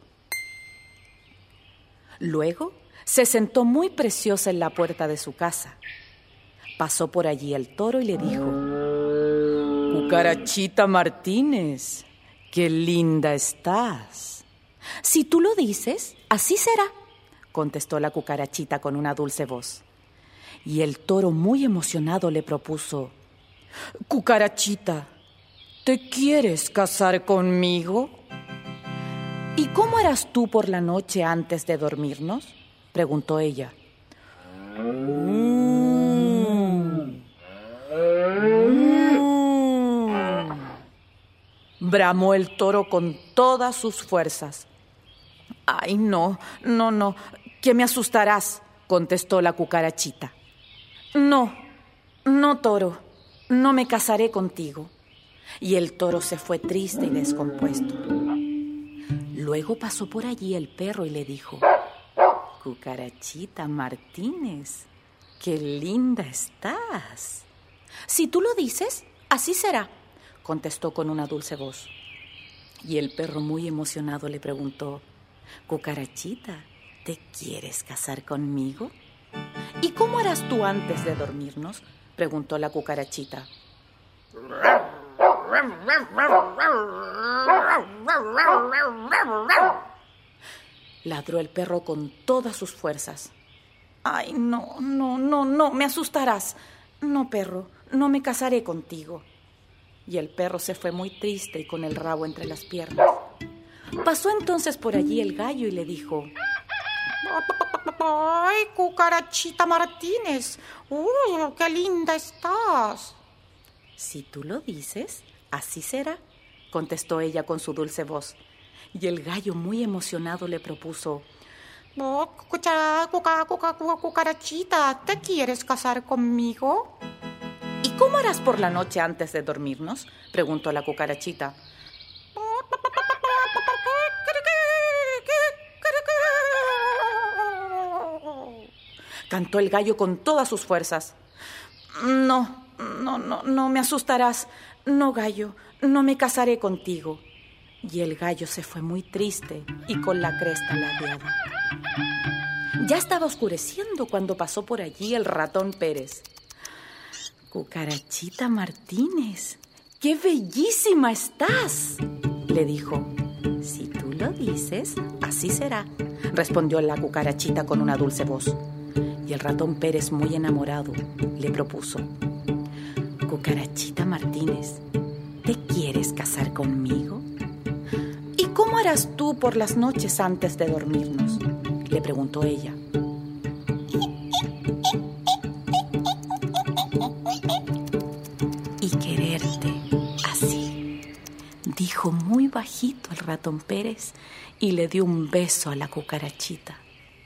Luego se sentó muy preciosa en la puerta de su casa. Pasó por allí el toro y le dijo: «Cucarachita Martínez, qué linda estás». «Si tú lo dices, así será», contestó la cucarachita con una dulce voz. Y el toro, muy emocionado, le propuso: «Cucarachita, ¿te quieres casar conmigo?» «¿Y cómo harás tú por la noche antes de dormirnos?», preguntó ella. Bramó el toro con todas sus fuerzas. «Ay, no, que me asustarás», contestó la cucarachita. No, toro, no me casaré contigo». Y el toro se fue triste y descompuesto. Luego pasó por allí el perro y le dijo: «Cucarachita Martínez, qué linda estás». «Si tú lo dices, así será», contestó con una dulce voz. Y el perro, muy emocionado, le preguntó: «Cucarachita, ¿te quieres casar conmigo?». «¿Y cómo harás tú antes de dormirnos?», preguntó la cucarachita. Ladró el perro con todas sus fuerzas. «Ay, no, me asustarás. No, perro, no me casaré contigo». Y el perro se fue muy triste y con el rabo entre las piernas. Pasó entonces por allí el gallo y le dijo: ¡Ay, Cucarachita Martínez! ¡Qué linda estás! Si tú lo dices, así será, contestó ella con su dulce voz. Y el gallo, muy emocionado, le propuso: Cucarachita, ¿te quieres casar conmigo? ¿Y cómo harás por la noche antes de dormirnos?, preguntó la cucarachita. Cantó el gallo con todas sus fuerzas. No me asustarás. No, gallo, no me casaré contigo. Y el gallo se fue muy triste y con la cresta ladeada. Ya estaba oscureciendo cuando pasó por allí el ratón Pérez. Cucarachita Martínez, ¡qué bellísima estás!, le dijo. Si tú lo dices, así será, respondió la cucarachita con una dulce voz. Y el ratón Pérez, muy enamorado, le propuso: Cucarachita Martínez, ¿te quieres casar conmigo? ¿Y cómo harás tú por las noches antes de dormirnos?, le preguntó ella. Y quererte así, dijo muy bajito el ratón Pérez y le dio un beso a la cucarachita.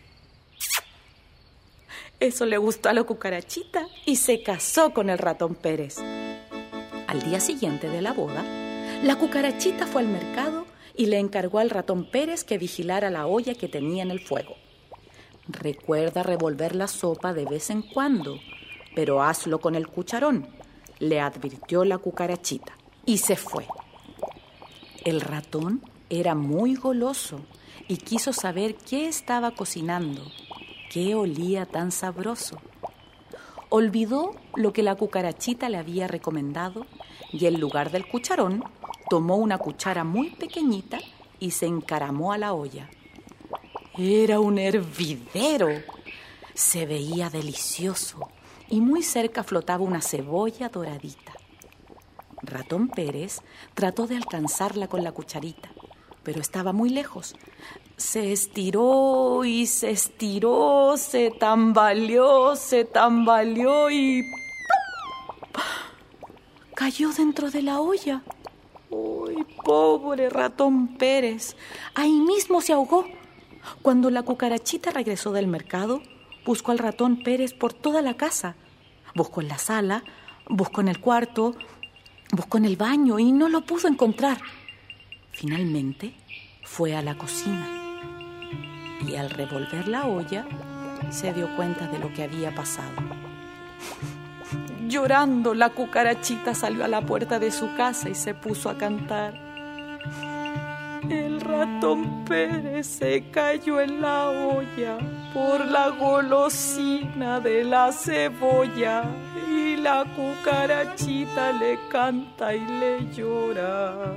Eso le gustó a la cucarachita y se casó con el ratón Pérez. Al día siguiente de la boda, la cucarachita fue al mercado y le encargó al ratón Pérez que vigilara la olla que tenía en el fuego. Recuerda revolver la sopa de vez en cuando, pero hazlo con el cucharón, le advirtió la cucarachita, y se fue. El ratón era muy goloso y quiso saber qué estaba cocinando. ¿Qué olía tan sabroso? Olvidó lo que la cucarachita le había recomendado y en lugar del cucharón tomó una cuchara muy pequeñita y se encaramó a la olla. Era un hervidero. Se veía delicioso y muy cerca flotaba una cebolla doradita. Ratón Pérez trató de alcanzarla con la cucharita, pero estaba muy lejos. Se estiró y se estiró, se tambaleó y cayó dentro de la olla. ¡Ay, pobre ratón Pérez! Ahí mismo se ahogó. Cuando la cucarachita regresó del mercado, buscó al ratón Pérez por toda la casa. Buscó en la sala, buscó en el cuarto, buscó en el baño y no lo pudo encontrar. Finalmente fue a la cocina y al revolver la olla se dio cuenta de lo que había pasado. Llorando, la cucarachita salió a la puerta de su casa y se puso a cantar. El ratón Pérez se cayó en la olla por la golosina de la cebolla y la cucarachita le canta y le llora.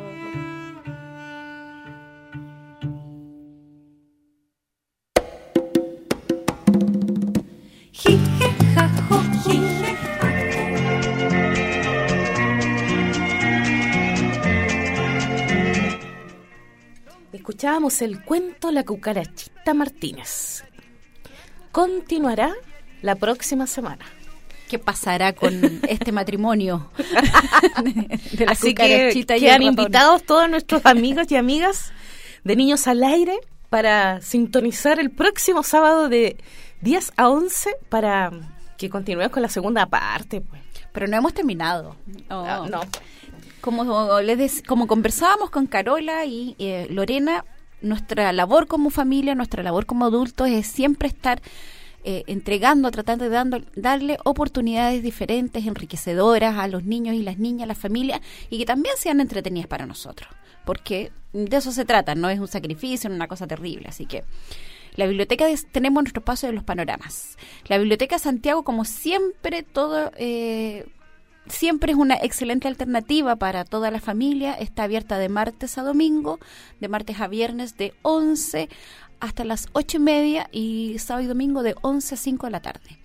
Escuchábamos el cuento La Cucarachita Martínez. Continuará la próxima semana. ¿Qué pasará con este matrimonio de la Así cucarachita que y el quedan ratón? invitados todos nuestros amigos y amigas de Niños al Aire para sintonizar el próximo sábado de 10 a 11 para que continuemos con la segunda parte, pues. Pero no hemos terminado. No. Como conversábamos con Carola y Lorena, nuestra labor como familia, nuestra labor como adultos es siempre estar entregando, tratando de darle oportunidades diferentes, enriquecedoras a los niños y las niñas, a las familias, y que también sean entretenidas para nosotros, porque de eso se trata, no es un sacrificio, no es una cosa terrible. Así que la biblioteca tenemos nuestro espacio de los panoramas. La Biblioteca Santiago, como siempre, siempre es una excelente alternativa para toda la familia. Está abierta de martes a domingo, de martes a viernes de 11 hasta las 8:30 y sábado y domingo de 11 a 5 de la tarde.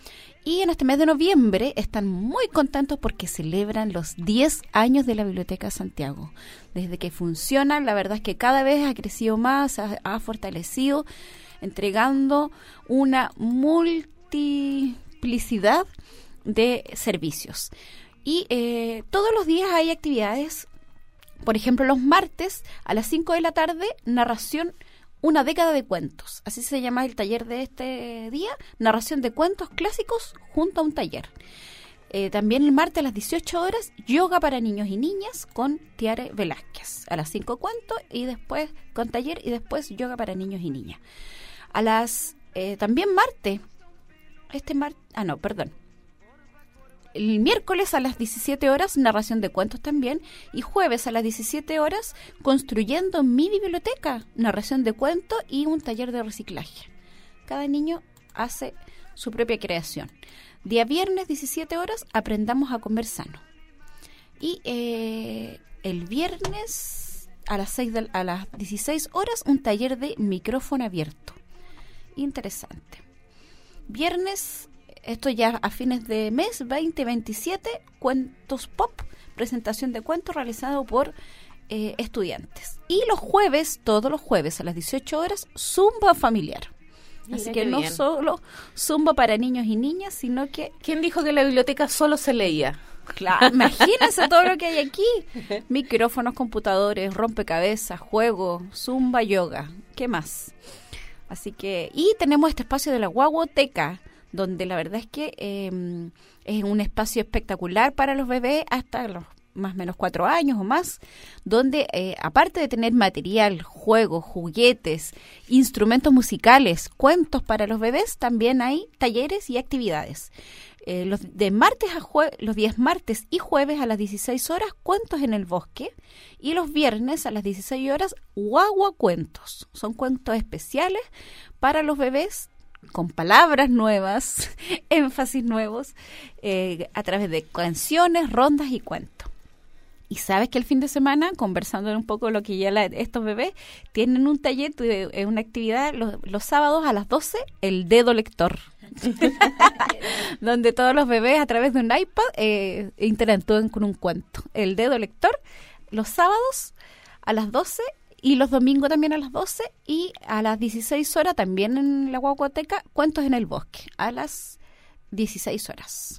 Y en este mes de noviembre están muy contentos porque celebran los 10 años de la Biblioteca Santiago. Desde que funciona, la verdad es que cada vez ha crecido más, ha fortalecido, entregando una multiplicidad de servicios. Y todos los días hay actividades. Por ejemplo, los martes a las 5 de la tarde, narración Una década de cuentos. Así se llama el taller de este día, narración de cuentos clásicos junto a un taller. También el martes a las 18 horas, yoga para niños y niñas con Tiare Velázquez. A las 5 cuentos y después con taller y después yoga para niños y niñas. A las, también martes, el miércoles a las 17 horas, narración de cuentos también. Y jueves a las 17 horas, construyendo mi biblioteca, narración de cuentos y un taller de reciclaje. Cada niño hace su propia creación. Día viernes, 17 horas, aprendamos a comer sano. Y el viernes a las 16 horas, un taller de micrófono abierto. Interesante. Viernes, esto ya a fines de mes, 2027, cuentos pop, presentación de cuentos realizado por estudiantes. Y los jueves, todos los jueves a las 18 horas, zumba familiar. Así que no solo zumba para niños y niñas, sino que... ¿Quién dijo que en la biblioteca solo se leía? Claro, imagínense todo lo que hay aquí. Micrófonos, computadores, rompecabezas, juegos, zumba, yoga. ¿Qué más? Así que... Y tenemos este espacio de la Guaguoteca, donde la verdad es que es un espacio espectacular para los bebés hasta los más o menos 4 años o más, donde aparte de tener material, juegos, juguetes, instrumentos musicales, cuentos para los bebés, también hay talleres y actividades. Los días martes y jueves a las 16 horas, cuentos en el bosque, y los viernes a las 16 horas, guaguacuentos. Son cuentos especiales para los bebés, con palabras nuevas, énfasis nuevos, a través de canciones, rondas y cuentos. Y sabes que el fin de semana, conversando un poco lo que ya estos bebés, tienen un taller, una actividad los sábados a las 12, el dedo lector. Donde todos los bebés a través de un iPad interactúan con un cuento. El dedo lector, los sábados a las 12 y los domingos también a las 12 y a las 16 horas también en la Guaguateca, cuentos en el bosque, a las 16 horas.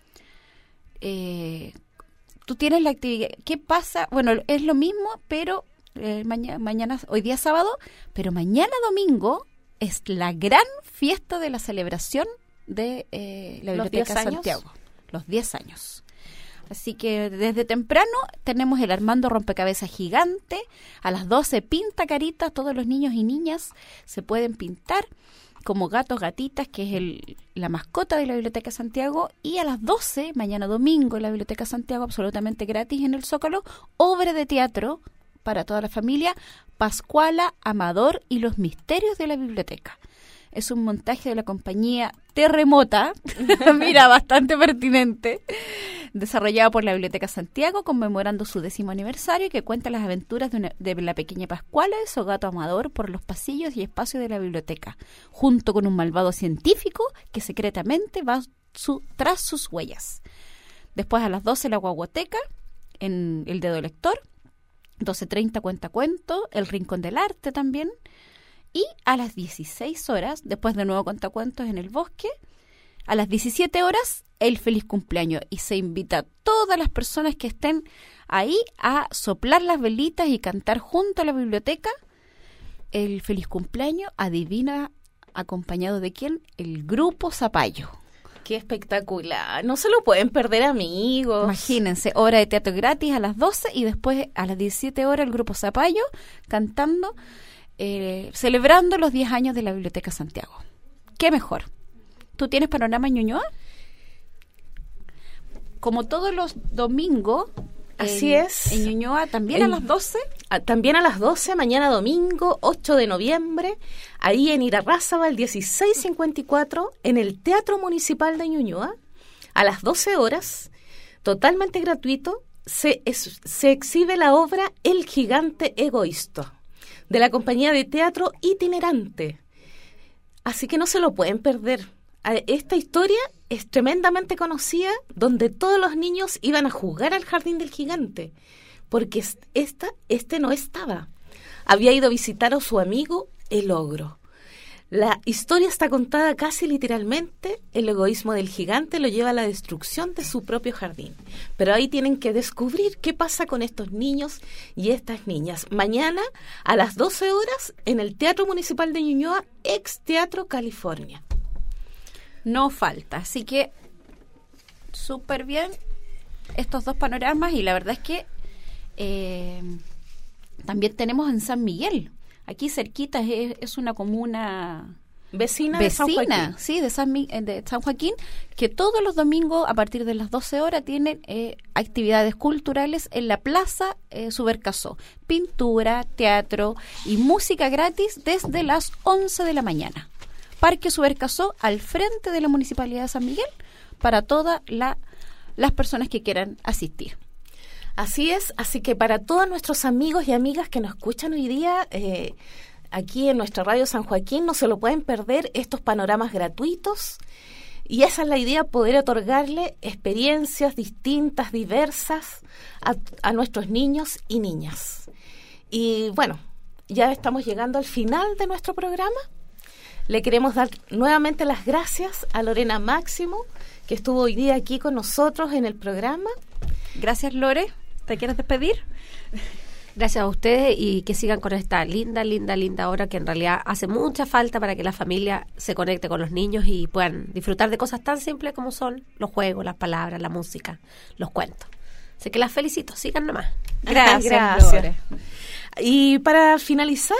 Tú tienes la actividad. ¿Qué pasa? Bueno, es lo mismo, pero mañana, hoy día sábado, pero mañana domingo es la gran fiesta de la celebración de la Biblioteca Santiago. Los 10 años. Así que desde temprano tenemos el Armando Rompecabezas gigante. A las 12 pinta caritas, todos los niños y niñas se pueden pintar como gatos, gatitas, que es la mascota de la Biblioteca Santiago. Y a las 12, mañana domingo, en la Biblioteca Santiago, absolutamente gratis en el Zócalo, obra de teatro para toda la familia, Pascuala, Amador y los misterios de la biblioteca. Es un montaje de la compañía Terremota, mira, bastante pertinente, desarrollado por la Biblioteca Santiago, conmemorando su 10º aniversario, que cuenta las aventuras de la pequeña Pascuala y su gato Amador por los pasillos y espacios de la biblioteca, junto con un malvado científico que secretamente va tras sus huellas. Después a las 12 la Guaguateca, en el dedo lector, 12:30 cuentacuentos, el Rincón del Arte también, y a las 16 horas, después de nuevo cuentacuentos en el bosque, a las 17 horas, el feliz cumpleaños. Y se invita a todas las personas que estén ahí a soplar las velitas y cantar junto a la biblioteca el feliz cumpleaños. Adivina, ¿acompañado de quién? El Grupo Zapallo. ¡Qué espectacular! No se lo pueden perder, amigos. Imagínense, obra de teatro gratis a las 12 y después a las 17 horas el Grupo Zapallo cantando, celebrando los 10 años de la Biblioteca Santiago. ¿Qué mejor? ¿Tú tienes panorama en Ñuñoa? Como todos los domingos. Así es. En Ñuñoa también a las 12. También a las 12, mañana domingo, 8 de noviembre, ahí en Irarrázaval 1654, en el Teatro Municipal de Ñuñoa, a las 12 horas, totalmente gratuito, se exhibe la obra El Gigante Egoísta, de la compañía de teatro Itinerante. Así que no se lo pueden perder. Esta historia es tremendamente conocida, donde todos los niños iban a jugar al jardín del gigante, porque este no estaba. Había ido a visitar a su amigo el ogro. La historia está contada casi literalmente. El egoísmo del gigante lo lleva a la destrucción de su propio jardín. Pero ahí tienen que descubrir qué pasa con estos niños y estas niñas. Mañana a las 12 horas en el Teatro Municipal de Ñuñoa, ex Teatro California. No falta, así que súper bien estos dos panoramas, y la verdad es que también tenemos en San Miguel, aquí cerquita, es una comuna vecina de San Joaquín. Sí, de San Joaquín, que todos los domingos a partir de las 12 horas tienen actividades culturales en la Plaza Subercasó, pintura, teatro y música gratis desde las 11 de la mañana. Parque Subercasó, al frente de la Municipalidad de San Miguel, para todas las personas que quieran asistir. Así es, así que para todos nuestros amigos y amigas que nos escuchan hoy día, aquí en nuestra radio San Joaquín, no se lo pueden perder estos panoramas gratuitos, y esa es la idea, poder otorgarle experiencias distintas, diversas a nuestros niños y niñas. Y bueno, ya estamos llegando al final de nuestro programa. Le queremos dar nuevamente las gracias a Lorena Máximo, que estuvo hoy día aquí con nosotros en el programa. Gracias, Lore. ¿Te quieres despedir? Gracias a ustedes, y que sigan con esta linda hora, que en realidad hace mucha falta para que la familia se conecte con los niños y puedan disfrutar de cosas tan simples como son los juegos, las palabras, la música, los cuentos. Así que las felicito, sigan nomás. Gracias. Lore. Y para finalizar,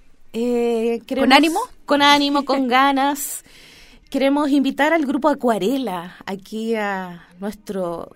¿con ánimo? Con ánimo, con ganas, queremos invitar al grupo Acuarela aquí a nuestro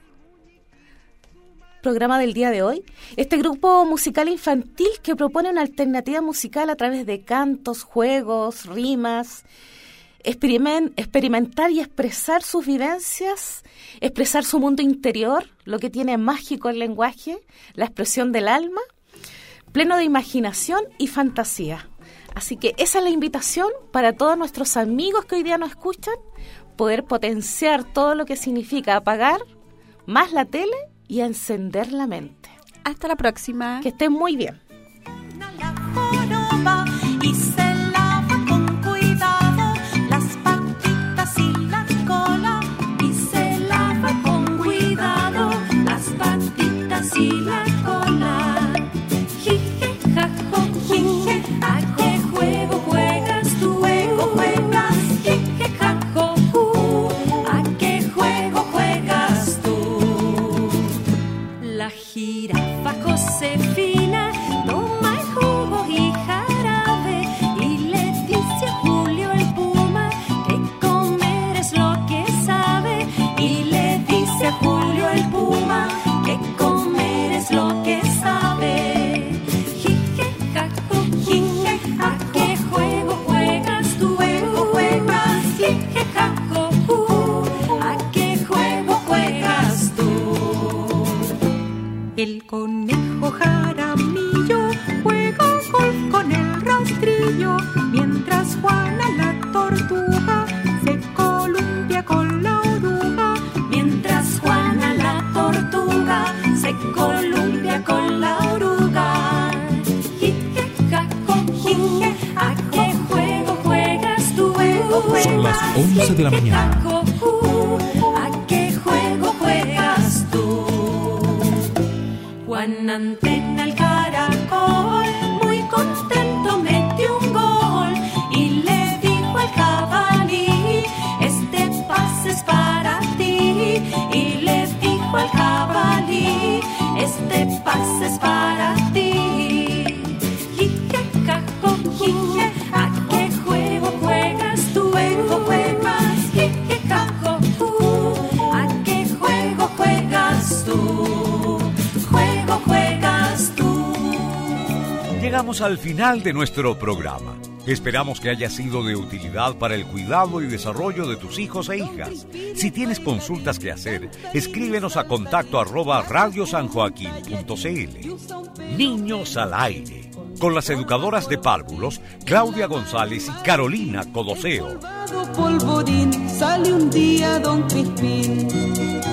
programa del día de hoy. Este grupo musical infantil que propone una alternativa musical a través de cantos, juegos, rimas, experimentar y expresar sus vivencias, expresar su mundo interior, lo que tiene mágico el lenguaje, la expresión del alma, pleno de imaginación y fantasía. Así que esa es la invitación para todos nuestros amigos que hoy día nos escuchan, poder potenciar todo lo que significa apagar más la tele y encender la mente. Hasta la próxima. Que estén muy bien. Y se lava con cuidado las patitas y la cola. Y se lava con cuidado las patitas y la cola. Jije, jajo, jije, ¿a qué juego juegas tú? Juego juegas, jije, jajo, ¿a qué juego juegas tú? La jirafa Josefina toma el jugo y jarabe y le dice a Julio el puma que comer es lo que sabe. Y le dice a Julio el puma que comer es lo que sabe. Jije, jajo, jije, ¿a qué juego juegas tú? Juego juegas, jije, jajo, ¿a qué juego juegas tú? El conejo Jaramillo juega golf con el rastrillo, mientras Juana la tortuga se columpia con la oruga. Mientras Juana la tortuga se columpia con la oruga. Jije, jajo, jije, ¿a qué juego juegas tú? Juego juegas. Son las 11 de la mañana. ¿A qué juego juegas tú? Juan Antena el caracol, muy contento metió un gol y le dijo al jabalí, este pase es para ti. Y le dijo al jabalí, este pase es para ti. Jije, jajo, jije, ¿a qué juego juegas tú? Juego juegas, jije, jajo, ¿a qué juego juegas tú? Juego juegas tú. Llegamos al final de nuestro programa. Esperamos que haya sido de utilidad para el cuidado y desarrollo de tus hijos e hijas. Si tienes consultas que hacer, escríbenos a contacto@radiosanjoaquin.cl. Niños al aire, con las educadoras de párvulos Claudia González y Carolina Codoseo. Polvorín, sale un día Don Crispín.